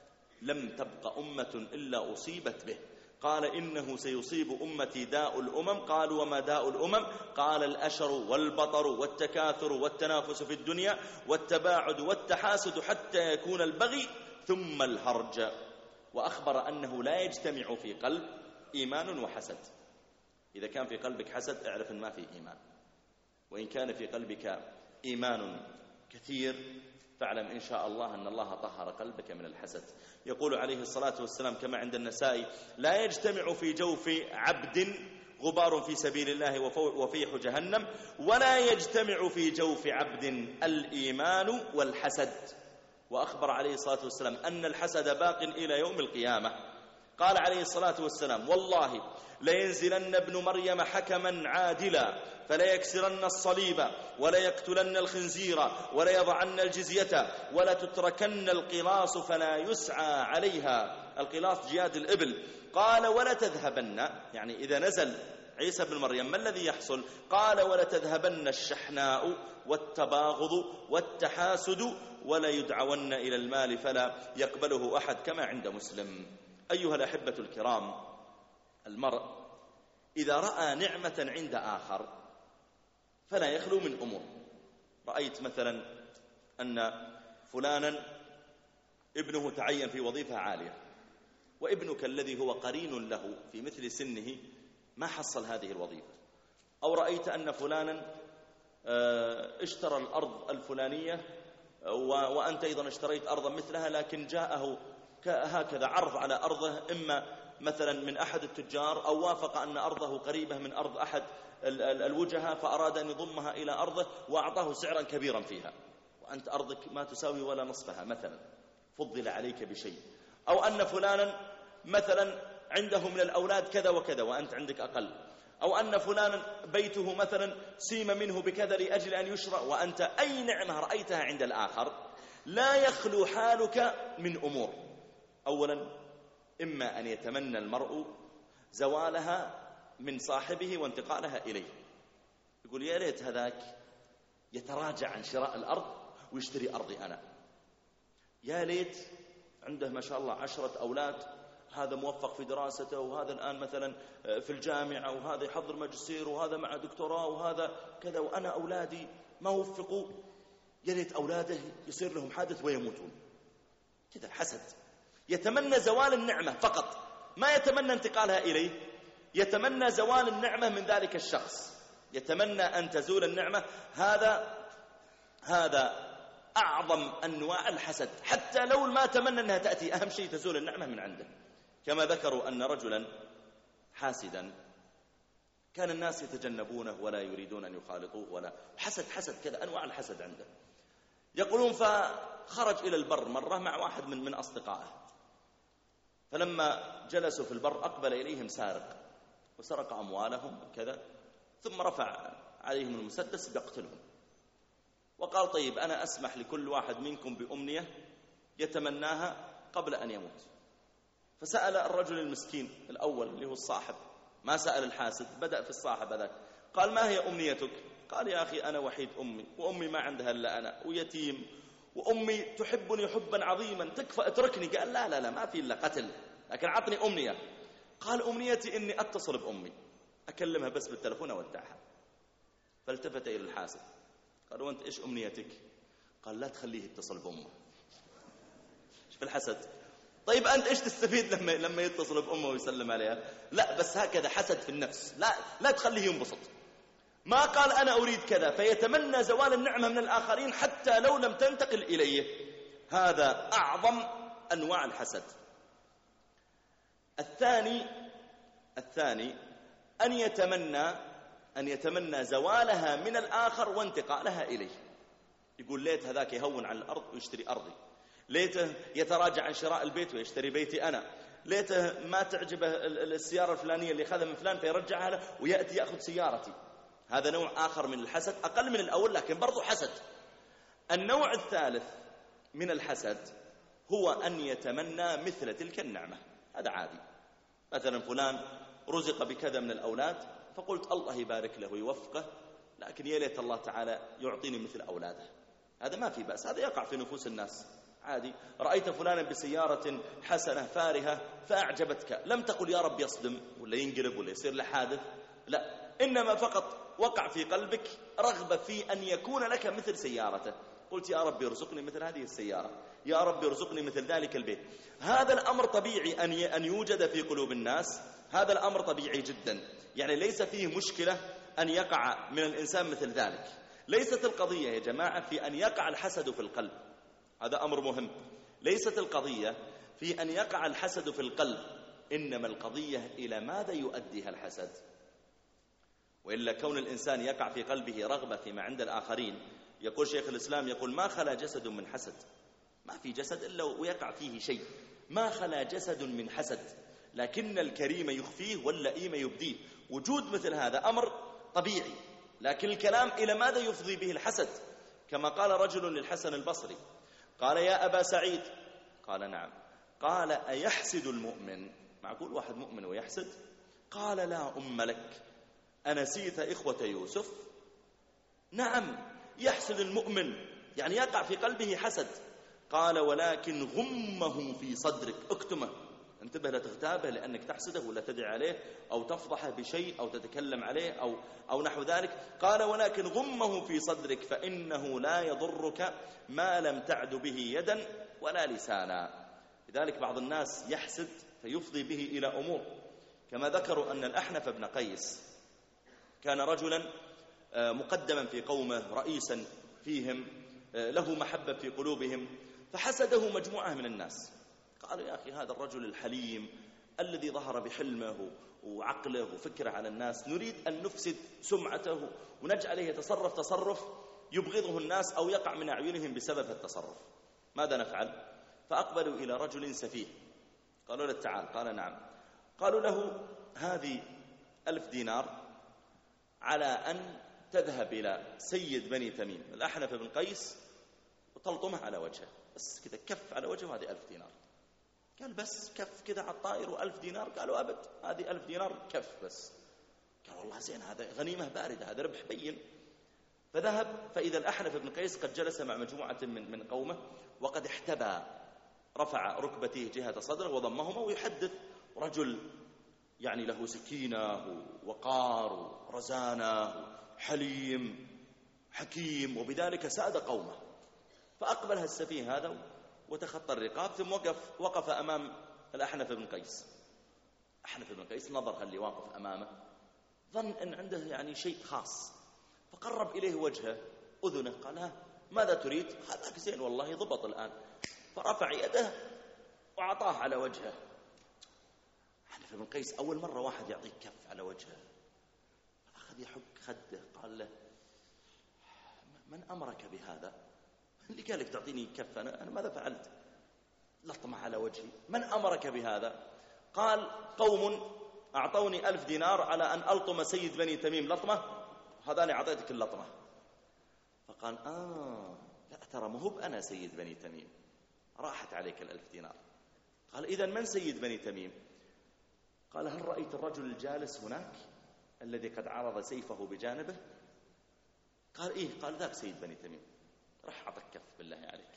لم تبق أمة إلا أصيبت به. قال: إنه سيصيب أمتي داء الأمم. قالوا: وما داء الأمم؟ قال: الأشر والبطر والتكاثر والتنافس في الدنيا والتباعد والتحاسد حتى يكون البغي ثم الهرج. وأخبر أنه لا يجتمع في قلب إيمان وحسد. إذا كان في قلبك حسد اعرف أن ما في إيمان، وإن كان في قلبك إيمان كثير فاعلم إن شاء الله أن الله طهر قلبك من الحسد. يقول عليه الصلاة والسلام كما عند النسائي: لا يجتمع في جوف عبد غبار في سبيل الله وفيح جهنم، ولا يجتمع في جوف عبد الإيمان والحسد. وأخبر عليه الصلاة والسلام أن الحسد باق إلى يوم القيامة. قال عليه الصلاة والسلام: والله لينزلن ابن مريم حكما عادلا فلا يكسرن الصليب ولا يقتلن الخنزير ولا يضعن الجزية ولا تتركن القلاص فلا يسعى عليها. القلاص جياد الإبل. قال: ولا تذهبن، يعني إذا نزل عيسى بن مريم ما الذي يحصل؟ قال: ولا تذهبن الشحناء والتباغض والتحاسد ولا يدعون إلى المال فلا يقبله أحد، كما عند مسلم. أيها الأحبة الكرام، المرء إذا رأى نعمة عند آخر فلا يخلو من أمور. رأيت مثلا أن فلانا ابنه تعين في وظيفة عالية، وابنك الذي هو قرين له في مثل سنه ما حصل هذه الوظيفة. أو رأيت أن فلانا اشترى الأرض الفلانية وأنت أيضا اشتريت أرضا مثلها، لكن جاءه هكذا عرض على أرضه، إما مثلا من أحد التجار أو وافق أن أرضه قريبة من أرض أحد الوجهاء فأراد أن يضمها إلى أرضه وأعطاه سعرا كبيرا فيها، وأنت أرضك ما تساوي ولا نصفها مثلا، فضل عليك بشيء. أو أن فلانا مثلا عنده من الأولاد كذا وكذا وأنت عندك أقل. أو أن فلانا بيته مثلا سيم منه بكذا لأجل أن يشرى، وأنت أي نعمة رأيتها عند الآخر لا يخلو حالك من أمور. أولا، إما أن يتمنى المرء زوالها من صاحبه وانتقالها إليه، يقول يا ريت هذاك يتراجع عن شراء الأرض ويشتري أرضي أنا، يا ليت عنده ما شاء الله عشرة أولاد، هذا موفق في دراسته وهذا الآن مثلا في الجامعة وهذا يحضر ماجستير وهذا مع دكتوراه وهذا كذا، وأنا أولادي ما وفقوا، يا ليت أولاده يصير لهم حادث ويموتون. كذا حسد، يتمنى زوال النعمة فقط، ما يتمنى انتقالها إليه، يتمنى زوال النعمة من ذلك الشخص، يتمنى أن تزول النعمة. هذا هذا أعظم أنواع الحسد، حتى لو ما تمنى أنها تأتي، أهم شيء تزول النعمة من عنده. كما ذكروا أن رجلا حاسدا كان الناس يتجنبونه ولا يريدون أن يخالطوه، ولا حسد حسد كذا، أنواع الحسد عنده. يقولون فخرج إلى البر مرة مع واحد من من أصدقائه، فلما جلسوا في البر أقبل إليهم سارق وسرق أموالهم كذا، ثم رفع عليهم المسدس بيقتلهم، وقال طيب أنا أسمح لكل واحد منكم بأمنية يتمناها قبل أن يموت. فسأل الرجل المسكين الأول اللي هو الصاحب، ما سأل الحاسد، بدأ في الصاحب هذاك، قال ما هي أمنيتك؟ قال يا أخي أنا وحيد أمي، وأمي ما عندها إلا أنا، ويتيم، وأمي تحبني حبا عظيما، تكفى اتركني. قال لا لا لا ما في إلا قتل، لكن عطني أمنية. قال أمنيتي إني أتصل بأمي، أكلمها بس بالتلفون أودعها. فالتفت إلى الحاسد قال وأنت إيش أمنيتك؟ قال لا تخليه يتصل بأمه. شوف الحسد. طيب أنت إيش تستفيد لما لما يتصل بأمه ويسلم عليها؟ لا بس هكذا حسد في النفس، لا لا تخليه ينبسط. ما قال أنا أريد كذا، فيتمنى زوال النعمة من الآخرين حتى لو لم تنتقل إليه. هذا أعظم أنواع الحسد. الثاني الثاني أن يتمنى أن يتمنى زوالها من الآخر وانتقالها إليه، يقول ليت هذاك يهون على الأرض ويشتري أرضي، ليته يتراجع عن شراء البيت ويشتري بيتي أنا، ليته ما تعجبه السيارة الفلانية اللي أخذها من فلان فيرجعها له ويأتي يأخذ سيارتي. هذا نوع آخر من الحسد، أقل من الأول لكن برضو حسد. النوع الثالث من الحسد هو أن يتمنى مثل تلك النعمة. هذا عادي، مثلا فلان رزق بكذا من الأولاد، فقلت الله يبارك له ويوفقه، لكن يا ليت الله تعالى يعطيني مثل أولاده. هذا ما في بأس، هذا يقع في نفوس الناس عادي. رأيت فلانا بسيارة حسنة فارهة فأعجبتك، لم تقل يا رب يصدم ولا ينقلب ولا يصير له حادث، لا، إنما فقط وقع في قلبك رغبة في أن يكون لك مثل سيارته، قلت يا رب يرزقني مثل هذه السيارة، يا رب يرزقني مثل ذلك البيت. هذا الأمر طبيعي أن يوجد في قلوب الناس، هذا الأمر طبيعي جدا، يعني ليس فيه مشكلة أن يقع من الإنسان مثل ذلك. ليست القضية يا جماعة في أن يقع الحسد في القلب، هذا أمر مهم. ليست القضية في أن يقع الحسد في القلب، إنما القضية إلى ماذا يؤديها الحسد. وإلا كون الإنسان يقع في قلبه رغبة فيما عند الآخرين، يقول شيخ الإسلام يقول ما خلا جسد من حسد، ما في جسد إلا ويقع فيه شيء، ما خلا جسد من حسد، لكن الكريم يخفيه واللئيم يبديه. وجود مثل هذا أمر طبيعي، لكن الكلام إلى ماذا يفضي به الحسد. كما قال رجل للحسن البصري، قال يا أبا سعيد، قال نعم، قال أيحسد المؤمن؟ معقول واحد مؤمن ويحسد؟ قال لا أم لك، أنسيت إخوة يوسف؟ نعم يحسد المؤمن، يعني يقع في قلبه حسد. قال ولكن غمه في صدرك، اكتمه، انتبه لا تغتابه لأنك تحسده ولا تدعي عليه أو تفضحه بشيء أو تتكلم عليه أو, أو نحو ذلك. قال ولكن غمه في صدرك فإنه لا يضرك ما لم تعد به يدا ولا لسانا. لذلك بعض الناس يحسد فيفضي به إلى أمور، كما ذكروا أن الأحنف بن قيس كان رجلا مقدما في قومه، رئيسا فيهم، له محبة في قلوبهم، فحسده مجموعة من الناس. قالوا يا أخي هذا الرجل الحليم الذي ظهر بحلمه وعقله وفكره على الناس، نريد أن نفسد سمعته ونجعله يتصرف تصرف يبغضه الناس أو يقع من أعينهم بسبب التصرف. ماذا نفعل؟ فأقبلوا إلى رجل سفيه، قالوا له تعال، قال نعم. قالوا له هذه ألف دينار على أن تذهب إلى سيد بني تميم الأحنف بن قيس وتلطمه على وجهه، بس كذا كف على وجهه، هذه ألف دينار. قال بس كف كذا على الطائر وألف دينار؟ قالوا أبد، هذه ألف دينار كف بس. قال والله زين، هذا غنيمة باردة، هذا ربح بين. فذهب فإذا الأحنف بن قيس قد جلس مع مجموعة من من قومه وقد احتبى، رفع ركبتيه جهة صدره وضمهما ويحدث، رجل يعني له سكينة ووقار ورزانة حليم حكيم، وبذلك ساد قومه. فأقبلها السفيه هذا وتخطى الرقاب، ثم وقف وقف أمام الأحنف بن قيس. أحنف بن قيس نظر اللي واقف أمامه، ظن أن عنده يعني شيء خاص، فقرب إليه وجهه أذنه، قال ها ماذا تريد؟ هذاك زين والله ضبط الآن. فرفع يده وأعطاه على وجهه. أحنف بن قيس أول مرة واحد يعطيك كف على وجهه، أخذ يحك خده، قال له من أمرك بهذا؟ اللي قال لك تعطيني كف؟ أنا, أنا ماذا فعلت؟ لطمة على وجهي، من أمرك بهذا؟ قال قوم أعطوني ألف دينار على أن ألطم سيد بني تميم لطمة، هذاني أعطيتك اللطمة. فقال آه لا ترى مهب أنا سيد بني تميم، راحت عليك الألف دينار. قال إذن من سيد بني تميم؟ قال هل رأيت الرجل الجالس هناك الذي قد عرض سيفه بجانبه؟ قال إيه. قال ذاك سيد بني تميم. راح أعطك كف بالله عليك.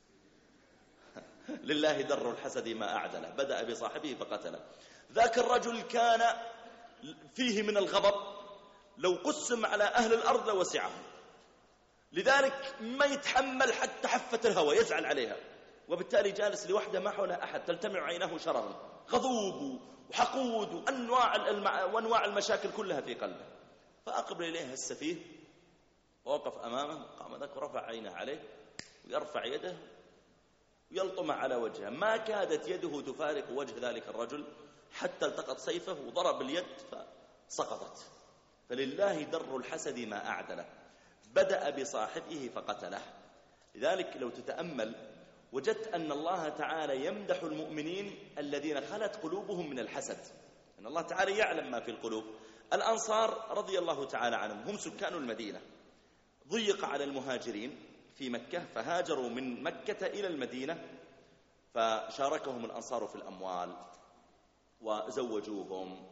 لله در الحسد ما أعدله، بدأ بصاحبه فقتله. ذاك الرجل كان فيه من الغضب لو قسم على أهل الأرض لوسعهم، لذلك ما يتحمل حتى حفة الهوى، يزعل عليها، وبالتالي جالس لوحده ما حوله أحد، تلتمع عينه شررا، غضوب وحقود وأنواع, المع... وأنواع المشاكل كلها في قلبه. فأقبل إليه السفيه ووقف أمامه، قام ذاك ورفع عينه عليه ويرفع يده ويلطم على وجهه. ما كادت يده تفارق وجه ذلك الرجل حتى التقط سيفه وضرب اليد فسقطت. فلله در الحسد ما أعدله، بدأ بصاحبه فقتله. لذلك لو تتأمل وجدت أن الله تعالى يمدح المؤمنين الذين خلت قلوبهم من الحسد، أن الله تعالى يعلم ما في القلوب. الأنصار رضي الله تعالى عنهم هم سكان المدينة، ضيق على المهاجرين في مكة فهاجروا من مكة إلى المدينة، فشاركهم الأنصار في الأموال وزوجوهم،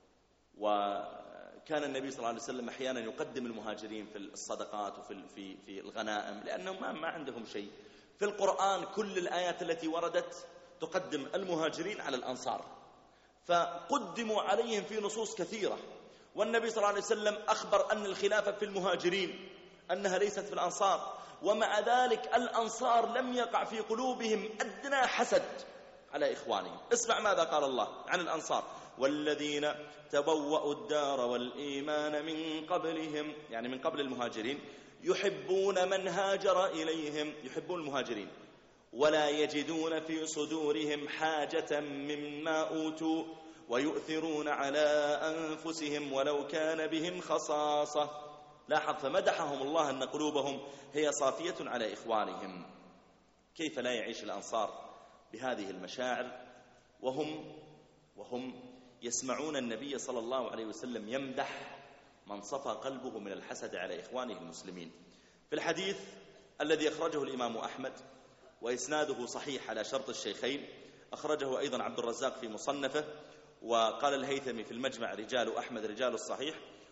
وكان النبي صلى الله عليه وسلم أحيانا يقدم المهاجرين في الصدقات وفي في في الغنائم، لأنهم ما, ما عندهم شيء. في القرآن كل الآيات التي وردت تقدم المهاجرين على الأنصار، فقدموا عليهم في نصوص كثيرة. والنبي صلى الله عليه وسلم أخبر أن الخلافة في المهاجرين، أنها ليست في الأنصار، ومع ذلك الأنصار لم يقع في قلوبهم أدنى حسد على إخوانهم. اسمع ماذا قال الله عن الأنصار: والذين تبوأوا الدار والإيمان من قبلهم، يعني من قبل المهاجرين، يحبون من هاجر إليهم، يحبون المهاجرين، ولا يجدون في صدورهم حاجة مما أوتوا ويؤثرون على أنفسهم ولو كان بهم خصاصة. لاحظ، فمدحهم الله أن قلوبهم هي صافية على إخوانهم. كيف لا يعيش الأنصار بهذه المشاعر وهم وهم يسمعون النبي صلى الله عليه وسلم يمدح من صفى قلبه من الحسد على إخوانه المسلمين؟ في الحديث الذي أخرجه الإمام أحمد وإسناده صحيح على شرط الشيخين، أخرجه أيضا عبد الرزاق في مصنفه، وقال الهيثمي في المجمع رجال أحمد رجال الصحيح،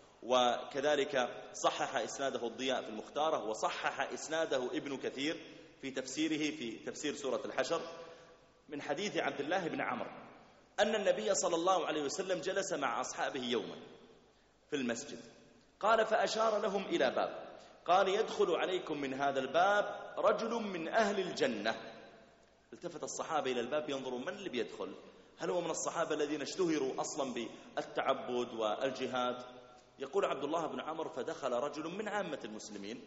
وكذلك صحح إسناده الضياء في المختارة، وصحح إسناده ابن كثير في تفسيره في تفسير سورة الحشر، من حديث عبد الله بن عمرو أن النبي صلى الله عليه وسلم جلس مع أصحابه يوما في المسجد، قال فأشار لهم إلى باب، قال يدخل عليكم من هذا الباب رجل من أهل الجنة. التفت الصحابة إلى الباب ينظرون من اللي بيدخل، هل هو من الصحابة الذين اشتهروا أصلا بالتعبد والجهاد؟ يقول عبد الله بن عمرو فدخل رجل من عامة المسلمين،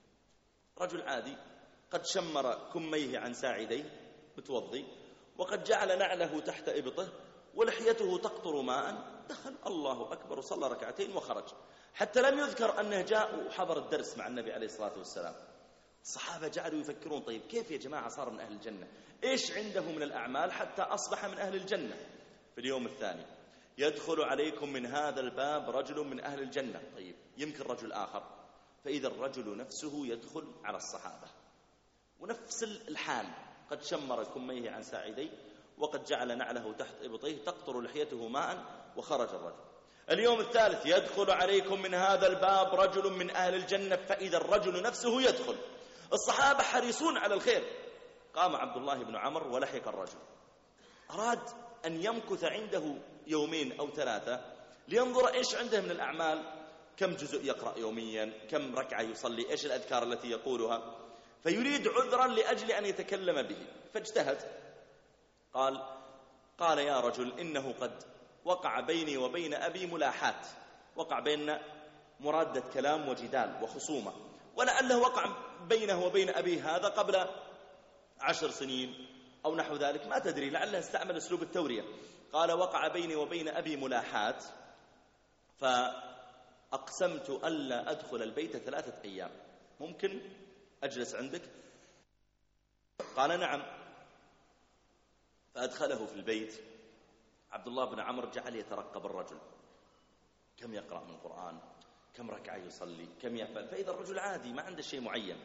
رجل عادي قد شمر كميه عن ساعديه متوضي، وقد جعل نعله تحت إبطه ولحيته تقطر ماء، دخل الله أكبر وصلى ركعتين وخرج، حتى لم يذكر أنه جاء وحضر الدرس مع النبي عليه الصلاة والسلام. الصحابة جعلوا يفكرون طيب كيف يا جماعة صار من أهل الجنة؟ إيش عنده من الأعمال حتى أصبح من أهل الجنة؟ في اليوم الثاني يدخل عليكم من هذا الباب رجل من أهل الجنة، طيب يمكن رجل آخر، فإذا الرجل نفسه يدخل على الصحابة ونفس الحال، قد شمر كميه عن ساعديه وقد جعل نعله تحت إبطيه تقطر لحيته ماء وخرج الرجل. اليوم الثالث يدخل عليكم من هذا الباب رجل من أهل الجنة، فإذا الرجل نفسه يدخل. الصحابة حريصون على الخير. قام عبد الله بن عمرو ولحق الرجل، أراد أن يمكث عنده يومين أو ثلاثة لينظر إيش عنده من الأعمال، كم جزء يقرأ يوميا، كم ركعة يصلي، إيش الأذكار التي يقولها، فيريد عذرا لأجل أن يتكلم به. فاجتهد، قال قال يا رجل إنه قد وقع بيني وبين أبي ملاحات، وقع بيننا مرادة كلام وجدال وخصومة، ولعله وقع بينه وبين أبي هذا قبل عشر سنين أو نحو ذلك، ما تدري، لعله استعمل أسلوب التورية. قال وقع بيني وبين أبي ملاحات فأقسمت ألا أدخل البيت ثلاثة أيام، ممكن أجلس عندك؟ قال نعم. فأدخله في البيت. عبد الله بن عمرو جعل يترقب الرجل، كم يقرأ من القرآن، كم ركعة يصلي، كم يفعل، فإذا الرجل عادي ما عنده شيء معين.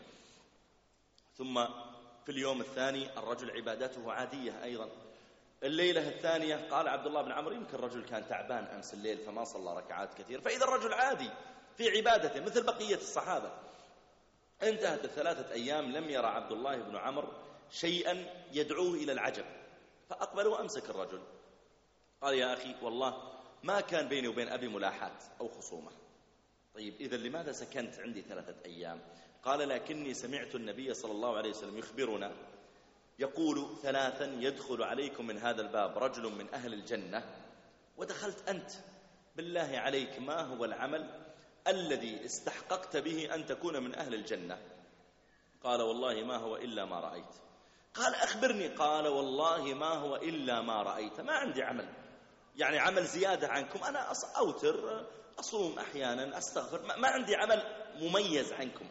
ثم في اليوم الثاني الرجل عباداته عادية أيضا. الليلة الثانية قال عبد الله بن عمرو يمكن الرجل كان تعبان أمس الليل فما صلى ركعات كثير، فإذا الرجل عادي في عبادته مثل بقية الصحابة. انتهت الثلاثة أيام لم يرى عبد الله بن عمرو شيئا يدعوه إلى العجب، فأقبل وأمسك الرجل. قال يا أخي والله ما كان بيني وبين أبي ملاحات أو خصومة. طيب إذا لماذا سكنت عندي ثلاثة أيام؟ قال لكني سمعت النبي صلى الله عليه وسلم يخبرنا يقول ثلاثا يدخل عليكم من هذا الباب رجل من أهل الجنة، ودخلت أنت، بالله عليك ما هو العمل الذي استحققت به أن تكون من أهل الجنة؟ قال والله ما هو إلا ما رأيت. قال أخبرني. قال والله ما هو إلا ما رأيت، ما عندي عمل، يعني عمل زيادة عنكم، أنا أوتر، أصوم أحيانا، أستغفر، ما عندي عمل مميز عنكم.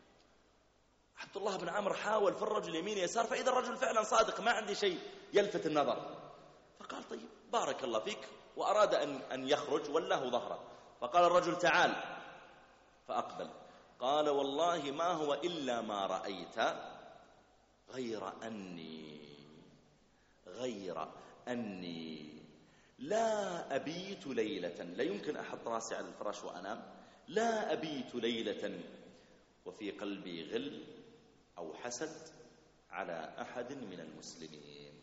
عبد الله بن عمرو حاول في الرجل يمين يسار، فإذا الرجل فعلا صادق ما عندي شيء يلفت النظر. فقال طيب بارك الله فيك، وأراد أن أن يخرج ولاه ظهره. فقال الرجل تعال، فأقبل. قال والله ما هو إلا ما رأيت غير أني غير أني لا أبيت ليلة، لا يمكن أحط راسي على الفراش وأنام، لا أبيت ليلة وفي قلبي غل أو حسد على أحد من المسلمين.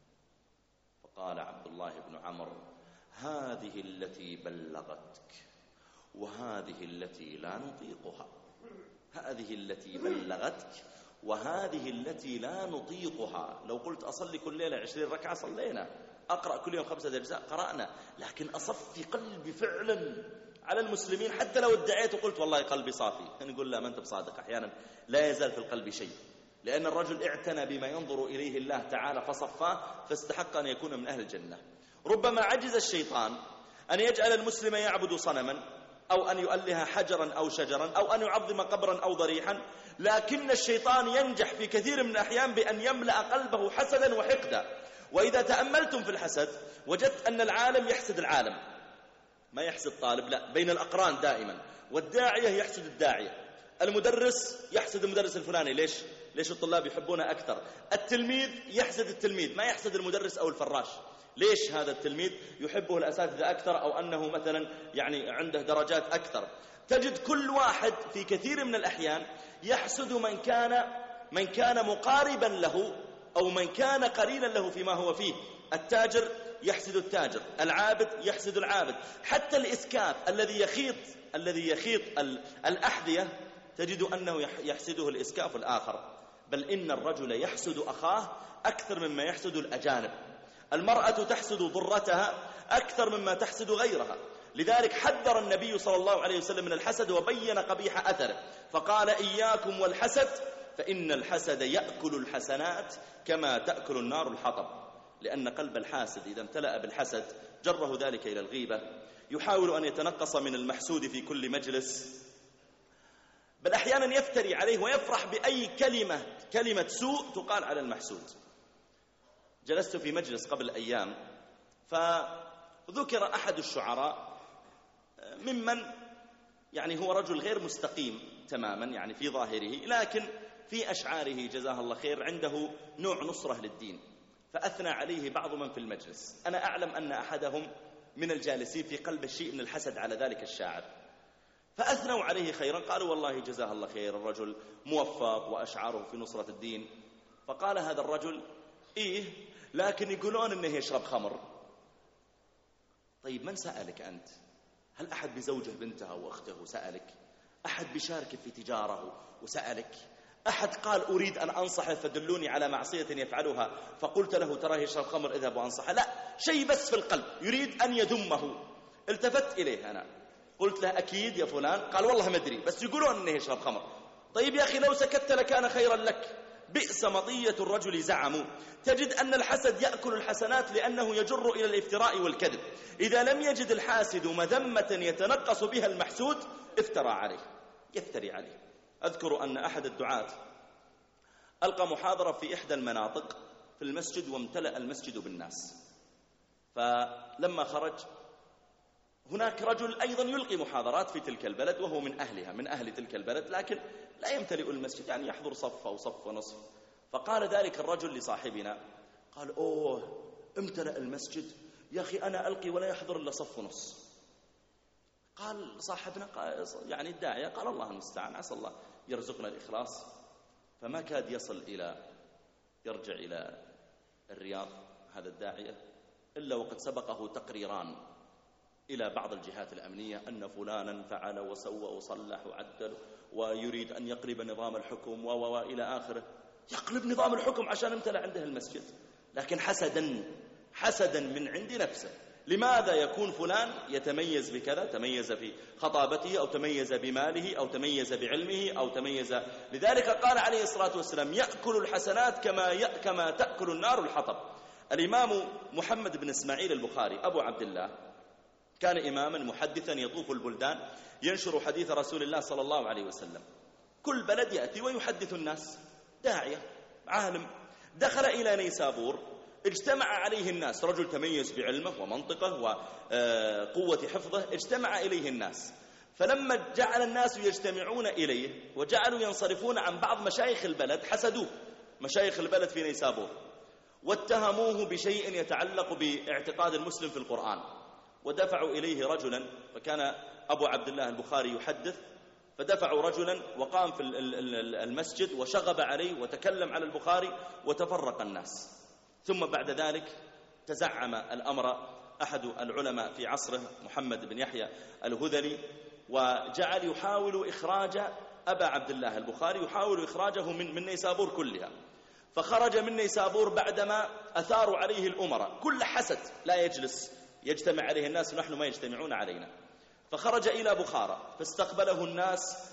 فقال عبد الله بن عمرو هذه التي بلغتك وهذه التي لا نطيقها، هذه التي بلغتك وهذه التي لا نطيقها. لو قلت أصلي كل ليلة عشرين ركعة صلينا، أقرأ كل يوم خمسة أجزاء قرأنا، لكن أصفي قلبي فعلا على المسلمين حتى لو ادعيت وقلت والله قلبي صافي، نقول لا ما أنت بصادق، أحيانا لا يزال في القلب شيء، لأن الرجل اعتنى بما ينظر إليه الله تعالى فصفاه، فاستحق أن يكون من أهل الجنة. ربما عجز الشيطان أن يجعل المسلم يعبد صنما أو أن يؤله حجرا أو شجرا أو أن يعظم قبرا أو ضريحا، لكن الشيطان ينجح في كثير من الأحيان بأن يملأ قلبه حسدا وحقدا. وإذا تأملتم في الحسد وجدت أن العالم يحسد العالم، ما يحسد طالب، لا، بين الأقران دائما، والداعية يحسد الداعية، المدرس يحسد المدرس الفلاني، ليش؟ ليش الطلاب يحبونه أكثر؟ التلميذ يحسد التلميذ، ما يحسد المدرس أو الفراش، ليش هذا التلميذ يحبه الأساتذة أكثر أو أنه مثلا يعني عنده درجات أكثر. تجد كل واحد في كثير من الأحيان يحسد من كان من كان مقاربا له أو من كان قرينا له فيما هو فيه. التاجر يحسد التاجر، العابد يحسد العابد، حتى الإسكاف الذي يخيط الذي يخيط الأحذية تجد أنه يحسده الإسكاف الآخر. بل إن الرجل يحسد أخاه أكثر مما يحسد الأجانب. المرأة تحسد ضرتها أكثر مما تحسد غيرها. لذلك حذر النبي صلى الله عليه وسلم من الحسد وبين قبيح أثره، فقال إياكم والحسد فإن الحسد يأكل الحسنات كما تأكل النار الحطب. لأن قلب الحاسد إذا امتلأ بالحسد جره ذلك إلى الغيبة، يحاول أن يتنقص من المحسود في كل مجلس، بل أحيانا يفتري عليه ويفرح بأي كلمة كلمة سوء تقال على المحسود. جلست في مجلس قبل أيام فذكر أحد الشعراء ممن يعني هو رجل غير مستقيم تماما يعني في ظاهره، لكن في أشعاره جزاه الله خير عنده نوع نصرة للدين، فأثنى عليه بعض من في المجلس. أنا أعلم أن أحدهم من الجالسين في قلب الشيء من الحسد على ذلك الشاعر، فأثنوا عليه خيرا، قالوا والله جزاه الله خير، الرجل موفق وأشعاره في نصرة الدين. فقال هذا الرجل: إيه لكن يقولون إنه يشرب خمر. طيب من سألك أنت؟ هل أحد بزوجه بنته وأخته وسألك؟ أحد بشارك في تجارة وسألك؟ أحد قال أريد أن أنصحه فدلوني على معصية يفعلها فقلت له تراه يشرب خمر اذهب وأنصحه؟ لا، شيء بس في القلب يريد أن يذمه. التفت إليه أنا قلت له: أكيد يا فلان؟ قال: والله ما أدري بس يقولون أنه يشرب خمر. طيب يا أخي لو سكت لكان خيرا لك. بئس مطية الرجل زعموا. تجد أن الحسد يأكل الحسنات لأنه يجر إلى الافتراء والكذب. إذا لم يجد الحاسد مذمة يتنقص بها المحسود افترى عليه، يفتري عليه. أذكر أن أحد الدعاة ألقى محاضرة في إحدى المناطق في المسجد وامتلأ المسجد بالناس، فلما خرج هناك رجل أيضا يلقي محاضرات في تلك البلد وهو من أهلها من أهل تلك البلد، لكن لا يمتلئ المسجد، يعني يحضر صف أو صف ونصف. فقال ذلك الرجل لصاحبنا، قال: أوه امتلأ المسجد يا أخي، أنا ألقي ولا يحضر إلا صف ونص. قال صاحبنا قال يعني الداعية، قال: الله المستعان، عسى الله يرزقنا الإخلاص. فما كاد يصل إلى يرجع إلى الرياض هذا الداعية إلا وقد سبقه تقريران إلى بعض الجهات الأمنية أن فلانا فعل وسوى وصلح وعدل ويريد أن يقلب نظام الحكم وإلى آخره. يقلب نظام الحكم عشان امتلأ عنده المسجد، لكن حسدا حسدا من عند نفسه. لماذا يكون فلان يتميز بكذا؟ تميز في خطابته أو تميز بماله أو تميز بعلمه أو تميز. لذلك قال عليه الصلاة والسلام: يأكل الحسنات كما ي... كما تأكل النار الحطب. الإمام محمد بن إسماعيل البخاري أبو عبد الله كان إماما محدثا يطوف البلدان ينشر حديث رسول الله صلى الله عليه وسلم. كل بلد يأتي ويحدث الناس، داعية عالم. دخل إلى نيسابور، اجتمع عليه الناس، رجل تميز بعلمه ومنطقه وقوة حفظه، اجتمع إليه الناس. فلما جعل الناس يجتمعون إليه وجعلوا ينصرفون عن بعض مشايخ البلد، حسدوه مشايخ البلد في نيسابور واتهموه بشيء يتعلق باعتقاد المسلم في القرآن، ودفعوا إليه رجلا. فكان أبو عبد الله البخاري يحدث، فدفعوا رجلا وقام في المسجد وشغب عليه وتكلم على البخاري وتفرق الناس. ثم بعد ذلك تزعم الأمر أحد العلماء في عصره محمد بن يحيى الهذلي، وجعل يحاول إخراج أبا عبد الله البخاري، يحاول إخراجه من من نيسابور كلها. فخرج من نيسابور بعدما أثاروا عليه الأمراء، كل حسد لا يجلس يجتمع عليه الناس ونحن ما يجتمعون علينا. فخرج إلى بخارى فاستقبله الناس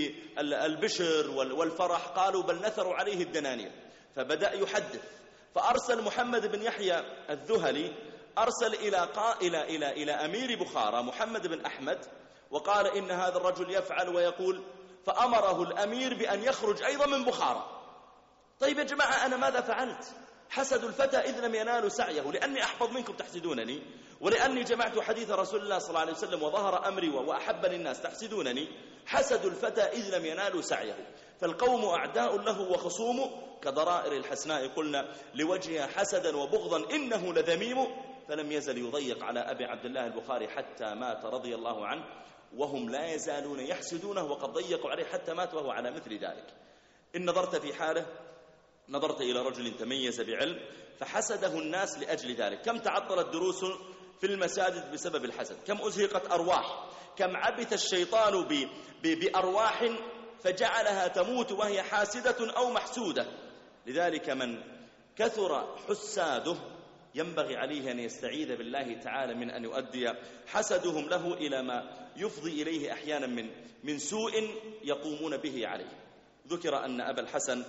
بالبشر والفرح، قالوا بل نثروا عليه الدنانير. فبدأ يحدث، فأرسل محمد بن يحيى الذهلي أرسل إلى قائل إلى إلى أمير بخارى محمد بن أحمد، وقال إن هذا الرجل يفعل ويقول، فأمره الأمير بأن يخرج أيضا من بخارى. طيب يا جماعة أنا ماذا فعلت؟ حسد الفتى إذ لم ينالوا سعيه، لأني أحفظ منكم تحسدونني، ولأني جمعت حديث رسول الله صلى الله عليه وسلم وظهر أمري وأحبني الناس تحسدونني. حسد الفتى إذ لم ينالوا سعيه، فالقوم أعداء له وخصومه كضرائر الحسناء، قلنا لوجهها حسدا وبغضا إنه لذميم. فلم يزل يضيق على أبي عبد الله البخاري حتى مات رضي الله عنه، وهم لا يزالون يحسدونه وقد ضيقوا عليه حتى مات وهو على مثل ذلك. إن نظرت في حاله نظرت إلى رجل تميز بعلم فحسده الناس لأجل ذلك. كم تعطلت دروس في المساجد بسبب الحسد، كم أزهقت أرواح، كم عبث الشيطان ب... ب... بأرواح فجعلها تموت وهي حاسدة أو محسودة. لذلك من كثر حساده ينبغي عليه أن يستعيذ بالله تعالى من أن يؤدي حسدهم له إلى ما يفضي إليه أحيانا من من سوء يقومون به عليه. ذكر أن أبا الحسن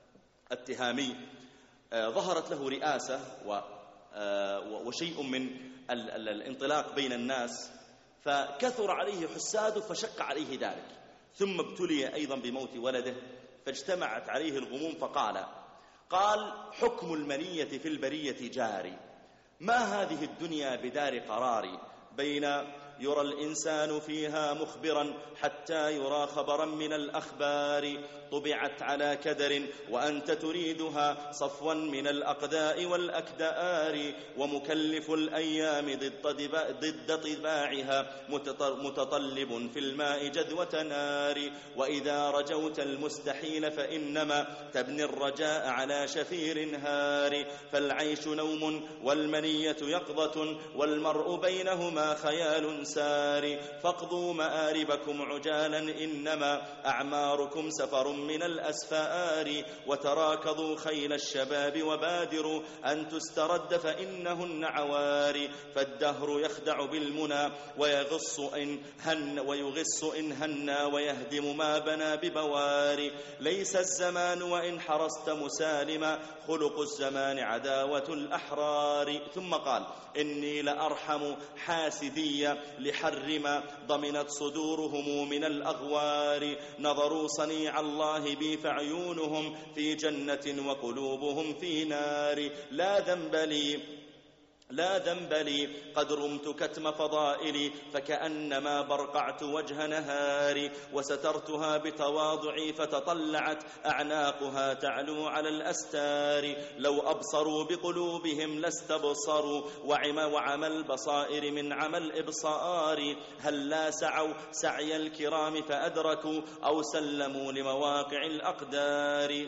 التهامي ظهرت له رئاسة وشيء من الانطلاق بين الناس، فكثر عليه حساده فشق عليه ذلك، ثم ابتلي أيضا بموت ولده فاجتمعت عليه الغموم، فقال قال حكم المنية في البرية جاري، ما هذه الدنيا بدار قراري، بين يرى الإنسان فيها مخبرا حتى يرى خبرا من الأخبار، طبعت على كدر وأنت تريدها صفوا من الأقداء والأكدآر، ومكلف الأيام ضد طباعها متطلب في الماء جذوة نار، وإذا رجوت المستحيل فإنما تبني الرجاء على شفير هار، فالعيش نوم والمنية يقظة والمرء بينهما خيال سار، فاقضوا مآربكم عجالا إنما أعماركم سفر من الأسفار، وتراكضوا خيل الشباب وبادروا أن تسترد فإنهن عوار، فالدهر يخدع بالمنى ويغص إن هن ويغص إن هنا ويهدم ما بنى ببوار، ليس الزمان وإن حرصت مسالما خلق الزمان عداوة الأحرار. ثم قال إني لأرحم حاسدي لحر ما ضمنت صدورهم من الأغوار، نظروا صنيع الله بي فعيونهم في جنة وقلوبهم في نار، لا ذنب لي لا ذنب لي قد رمت كتم فضائلي فكأنما برقعت وجه نهاري، وسترتها بتواضعي فتطلعت أعناقها تعلو على الأستار، لو أبصروا بقلوبهم لاستبصروا وعمى وعمى البصائر من عمى الإبصار، هل لا سعوا سعي الكرام فأدركوا أو سلموا لمواقع الأقدار.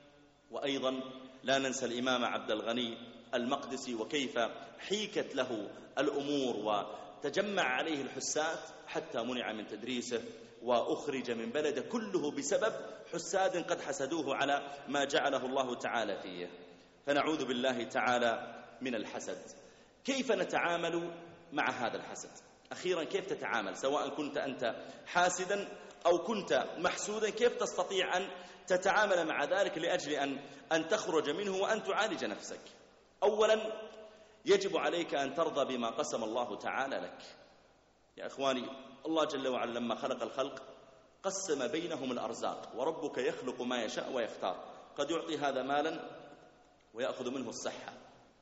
وأيضا لا ننسى الإمام عبد الغني المقدسي وكيف حيكت له الأمور وتجمع عليه الحساد حتى منع من تدريسه وأخرج من بلده كله بسبب حساد قد حسدوه على ما جعله الله تعالى فيه. فنعوذ بالله تعالى من الحسد. كيف نتعامل مع هذا الحسد؟ أخيرا كيف تتعامل سواء كنت أنت حاسدا أو كنت محسودا؟ كيف تستطيع أن تتعامل مع ذلك لأجل أن, أن تخرج منه وأن تعالج نفسك؟ أولا يجب عليك أن ترضى بما قسم الله تعالى لك. يا إخواني، الله جل وعلا لما خلق الخلق قسم بينهم الأرزاق، وربك يخلق ما يشاء ويختار، قد يعطي هذا مالا ويأخذ منه الصحة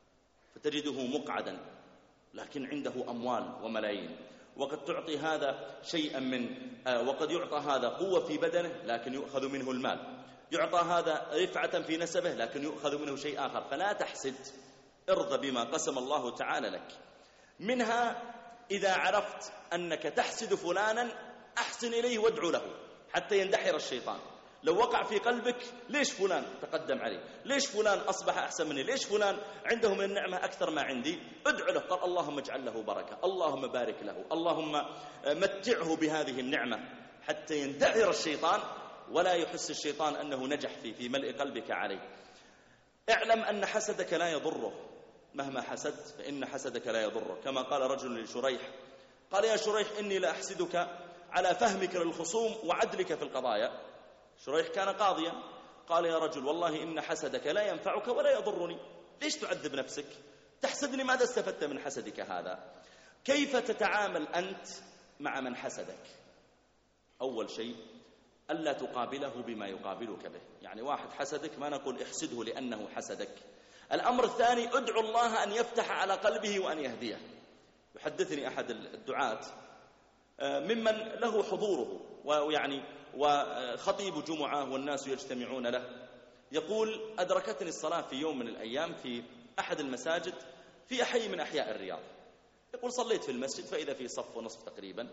فتجده مقعدا لكن عنده أموال وملايين، وقد تعطي هذا شيئا من وقد يعطى هذا قوة في بدنه لكن يؤخذ منه المال، يعطى هذا رفعة في نسبه لكن يؤخذ منه شيء آخر. فلا تحسد، ارضى بما قسم الله تعالى لك. منها إذا عرفت أنك تحسد فلانا أحسن إليه وادعو له حتى يندحر الشيطان. لو وقع في قلبك ليش فلان تقدم عليه، ليش فلان أصبح أحسن مني، ليش فلان عنده من النعمة أكثر ما عندي، ادعو له، قال اللهم اجعل له بركة، اللهم بارك له، اللهم متعه بهذه النعمة، حتى يندحر الشيطان ولا يحس الشيطان أنه نجح في في ملء قلبك عليه. اعلم أن حسدك لا يضره، مهما حسدت فإن حسدك لا يضره، كما قال رجل لشريح، قال يا شريح إني لأحسدك على فهمك للخصوم وعدلك في القضايا. شريح كان قاضيا، قال يا رجل والله إن حسدك لا ينفعك ولا يضرني، ليش تعذب نفسك؟ تحسدني، ماذا استفدت من حسدك هذا؟ كيف تتعامل أنت مع من حسدك؟ أول شيء ألا تقابله بما يقابلك به، يعني واحد حسدك ما نقول احسده لأنه حسدك. الأمر الثاني ادعو الله أن يفتح على قلبه وأن يهديه. يحدثني أحد الدعاة ممن له حضوره ويعني وخطيب جمعة والناس يجتمعون له، يقول أدركتني الصلاة في يوم من الأيام في أحد المساجد في أحي من أحياء الرياض، يقول صليت في المسجد فإذا في صف ونصف تقريبا،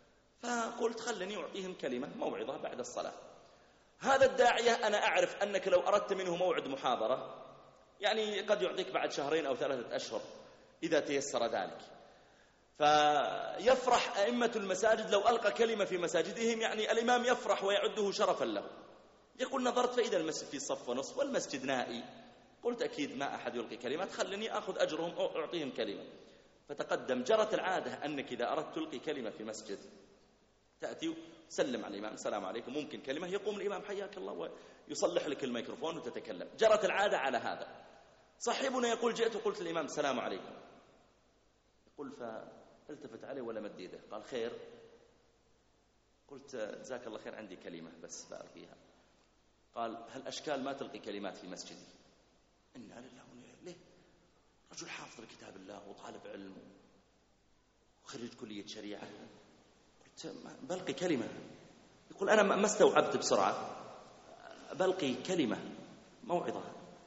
فقلت خلني أعطيهم كلمة موعظة بعد الصلاة. هذا الداعية أنا أعرف أنك لو أردت منه موعد محاضرة يعني قد يعطيك بعد شهرين أو ثلاثة أشهر إذا تيسر ذلك، فيفرح أئمة المساجد لو ألقى كلمة في مساجدهم، يعني الإمام يفرح ويعده شرفا له. يقول نظرت فإذا المسجد في صف ونصف والمسجد نائي، قلت أكيد ما أحد يلقي كلمات، خلني أخذ أجرهم أو أعطيهم كلمة. فتقدم. جرت العادة أنك إذا أردت تلقي كلمة في مسجد تأتي سلم على الإمام السلام عليكم، ممكن كلمة، يقوم الإمام حياك الله ويصلح لك الميكروفون وتتكلم. جرت العادة على هذا. صاحبنا يقول جئت وقلت الإمام السلام عليكم، يقول فالتفت عليه ولا مديده، قال خير؟ قلت جزاك الله خير عندي كلمة بس بألقيها. قال هل أشكال ما تلقي كلمات في مسجدي؟ إنا لله وإنا إليه، ليه؟ رجل حافظ لكتاب الله وطالب علم. وخريج كلية شريعة. قلت بلقي كلمة. يقول أنا ما استوعبت بسرعة، بلقي كلمة موعظة.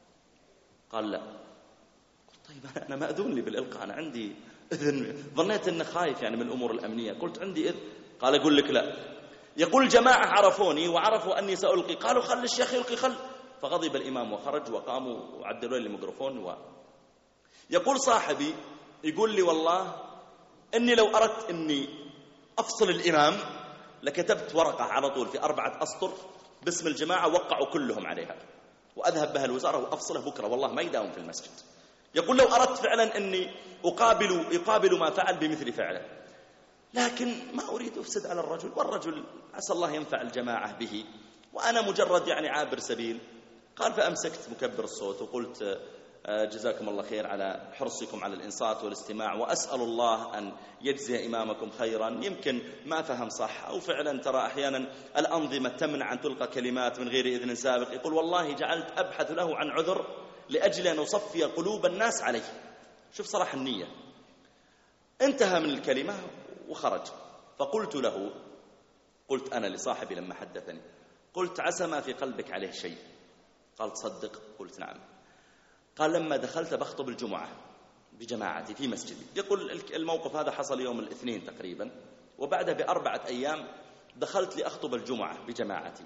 قال لا. قلت طيب أنا مأذون لي بالإلقاء، أنا عندي إذن. ظنيت أنه خايف يعني من الأمور الأمنية. قلت عندي إذن. قال أقول لك لا. يقول جماعة عرفوني وعرفوا أني سألقي، قالوا خل الشيخ يلقي خل. فغضب الإمام وخرج وقاموا وعدلوا لي الميكروفون. و... يقول صاحبي يقول لي والله أني لو أردت أني أفصل الإمام لكتبت ورقة على طول في أربعة أسطر باسم الجماعة وقعوا كلهم عليها وأذهب بها الوزارة وأفصله بكرة والله ما يداوم في المسجد. يقول لو أردت فعلا أني أقابل, يقابل ما فعل بمثل فعله، لكن ما أريد أفسد على الرجل، والرجل عسى الله ينفع الجماعة به وأنا مجرد يعني عابر سبيل. قال فأمسكت مكبر الصوت وقلت جزاكم الله خير على حرصكم على الإنصات والاستماع، وأسأل الله أن يجزي إمامكم خيرا. يمكن ما فهم صح، أو فعلا ترى أحيانا الأنظمة تمنع أن تلقى كلمات من غير إذن سابق. يقول والله جعلت أبحث له عن عذر لأجل أن أصفي قلوب الناس عليه. شوف صراحة النية. انتهى من الكلمة وخرج. فقلت له، قلت أنا لصاحبي لما حدثني، قلت عسى ما في قلبك عليه شيء. قال تصدق؟ قلت نعم. قال لما دخلت بخطب الجمعة بجماعتي في مسجدي. يقول الموقف هذا حصل يوم الاثنين تقريبا، وبعدها بأربعة أيام دخلت لأخطب الجمعة بجماعتي.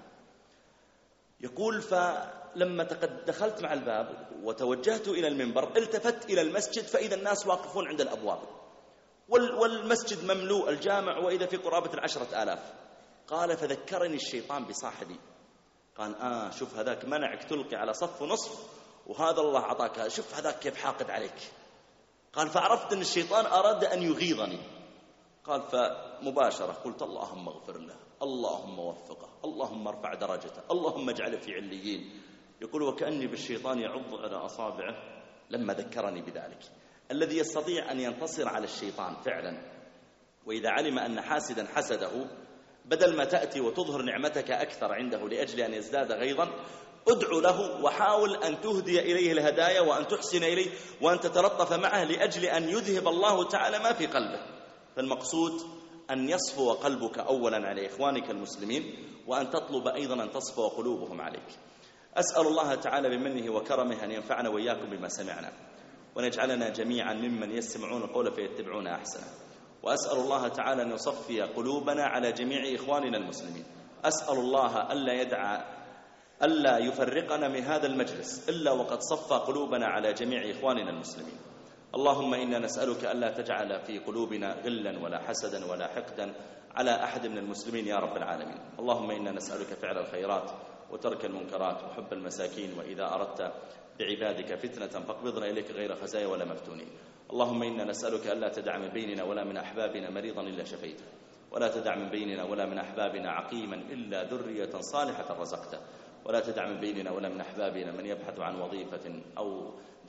يقول فلما دخلت مع الباب وتوجهت إلى المنبر التفت إلى المسجد فإذا الناس واقفون عند الأبواب والمسجد مملوء الجامع وإذا في قرابة العشرة آلاف. قال فذكرني الشيطان بصاحبي. قال آه شوف هذاك منعك تلقي على صف ونصف وهذا الله عطاك، شوف هذاك كيف حاقد عليك. قال فعرفت أن الشيطان أراد أن يغيظني. قال فمباشرة قلت اللهم اغفر له، اللهم وفقه، اللهم ارفع درجته، اللهم اجعله في عليين. يقول وكأني بالشيطان يعض على أصابعه لما ذكرني بذلك. الذي يستطيع أن ينتصر على الشيطان فعلا وإذا علم أن حاسدا حسده، بدل ما تأتي وتظهر نعمتك أكثر عنده لأجل أن يزداد غيظا، ادعو له وحاول أن تهدي إليه الهدايا وأن تحسن إليه وأن تتلطف معه لأجل أن يذهب الله تعالى ما في قلبه. فالمقصود أن يصفو قلبك أولا على إخوانك المسلمين، وأن تطلب أيضا أن تصفو قلوبهم عليك. أسأل الله تعالى بمنه وكرمه أن ينفعنا وإياكم بما سمعنا، ونجعلنا جميعا ممن يستمعون القول فيتبعون أحسنه. وأسأل الله تعالى أن يصفي قلوبنا على جميع إخواننا المسلمين. أسأل الله ألا يدعى ألا يفرقنا من هذا المجلس إلا وقد صفى قلوبنا على جميع إخواننا المسلمين. اللهم إنا نسألك ألا تجعل في قلوبنا غلا ولا حسدا ولا حقدا على أحد من المسلمين يا رب العالمين. اللهم إنا نسألك فعل الخيرات وترك المنكرات وحب المساكين، وإذا أردت بعبادك فتنة فاقبضنا إليك غير خزايا ولا مفتونين. اللهم إنا نسألك ألا تدع من بيننا ولا من أحبابنا مريضا إلا شفيته، ولا تدع من بيننا ولا من أحبابنا عقيما إلا ذرية صالحة رزقته، ولا تدع من بيننا ولا من أحبابنا من يبحث عن وظيفة أو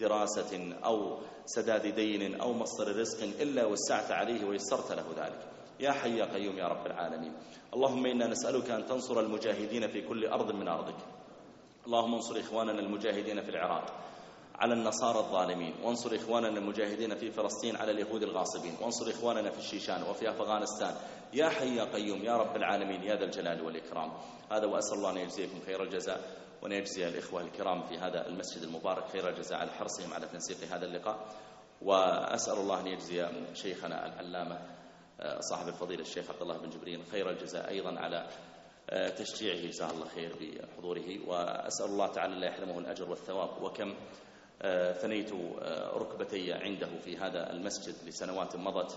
دراسة أو سداد دين أو مصدر رزق إلا وسعت عليه ويسرت له ذلك يا حي يا قيوم يا رب العالمين. اللهم إنا نسألك أن تنصر المجاهدين في كل أرض من أرضك. اللهم انصر إخواننا المجاهدين في العراق على النصارى الظالمين، وانصر إخواننا المجاهدين في فلسطين على اليهود الغاصبين، وانصر إخواننا في الشيشان وفي أفغانستان يا حي يا قيوم يا رب العالمين يا ذا الجلال والإكرام. هذا وأسأل الله أن يجزيكم خير الجزاء، وأن يجزي الإخوة الكرام في هذا المسجد المبارك خير الجزاء على حرصهم على تنسيق هذا اللقاء. وأسأل الله أن يجزي شيخنا العلامة صاحب الفضيلة الشيخ عبد الله بن جبرين خير الجزاء أيضا على تشجيعه جزاه الله خير بحضوره. وأسأل الله تعالى لا يحرمه الأجر والثواب. وكم ثنيت ركبتي عنده في هذا المسجد لسنوات مضت،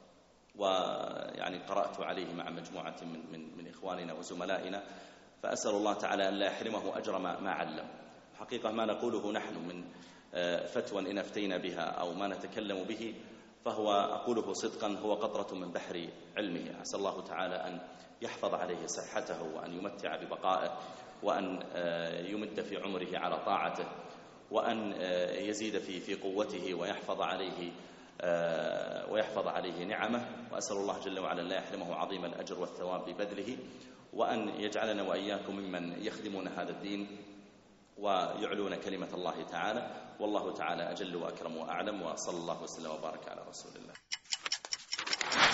ويعني قرأت عليه مع مجموعة من, من, من إخواننا وزملائنا، فأسأل الله تعالى أن لا يحرمه أجر ما, ما علم. حقيقة ما نقوله نحن من فتوى إن أفتينا بها أو ما نتكلم به فهو أقوله صدقا هو قطرة من بحر علمه. أسأل الله تعالى أن يحفظ عليه صحته وأن يمتع ببقائه وأن يمد في عمره على طاعته وأن يزيد في في قوته ويحفظ عليه ويحفظ عليه نعمه. وأسأل الله جل وعلا لا يحرمه عظيم الأجر والثواب ببذله، وأن يجعلنا وإياكم ممن يخدمون هذا الدين ويعلون كلمة الله تعالى. والله تعالى أجل وأكرم وأعلم، وصلى الله وسلم وبارك على رسول الله.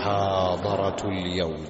محاضرة اليوم.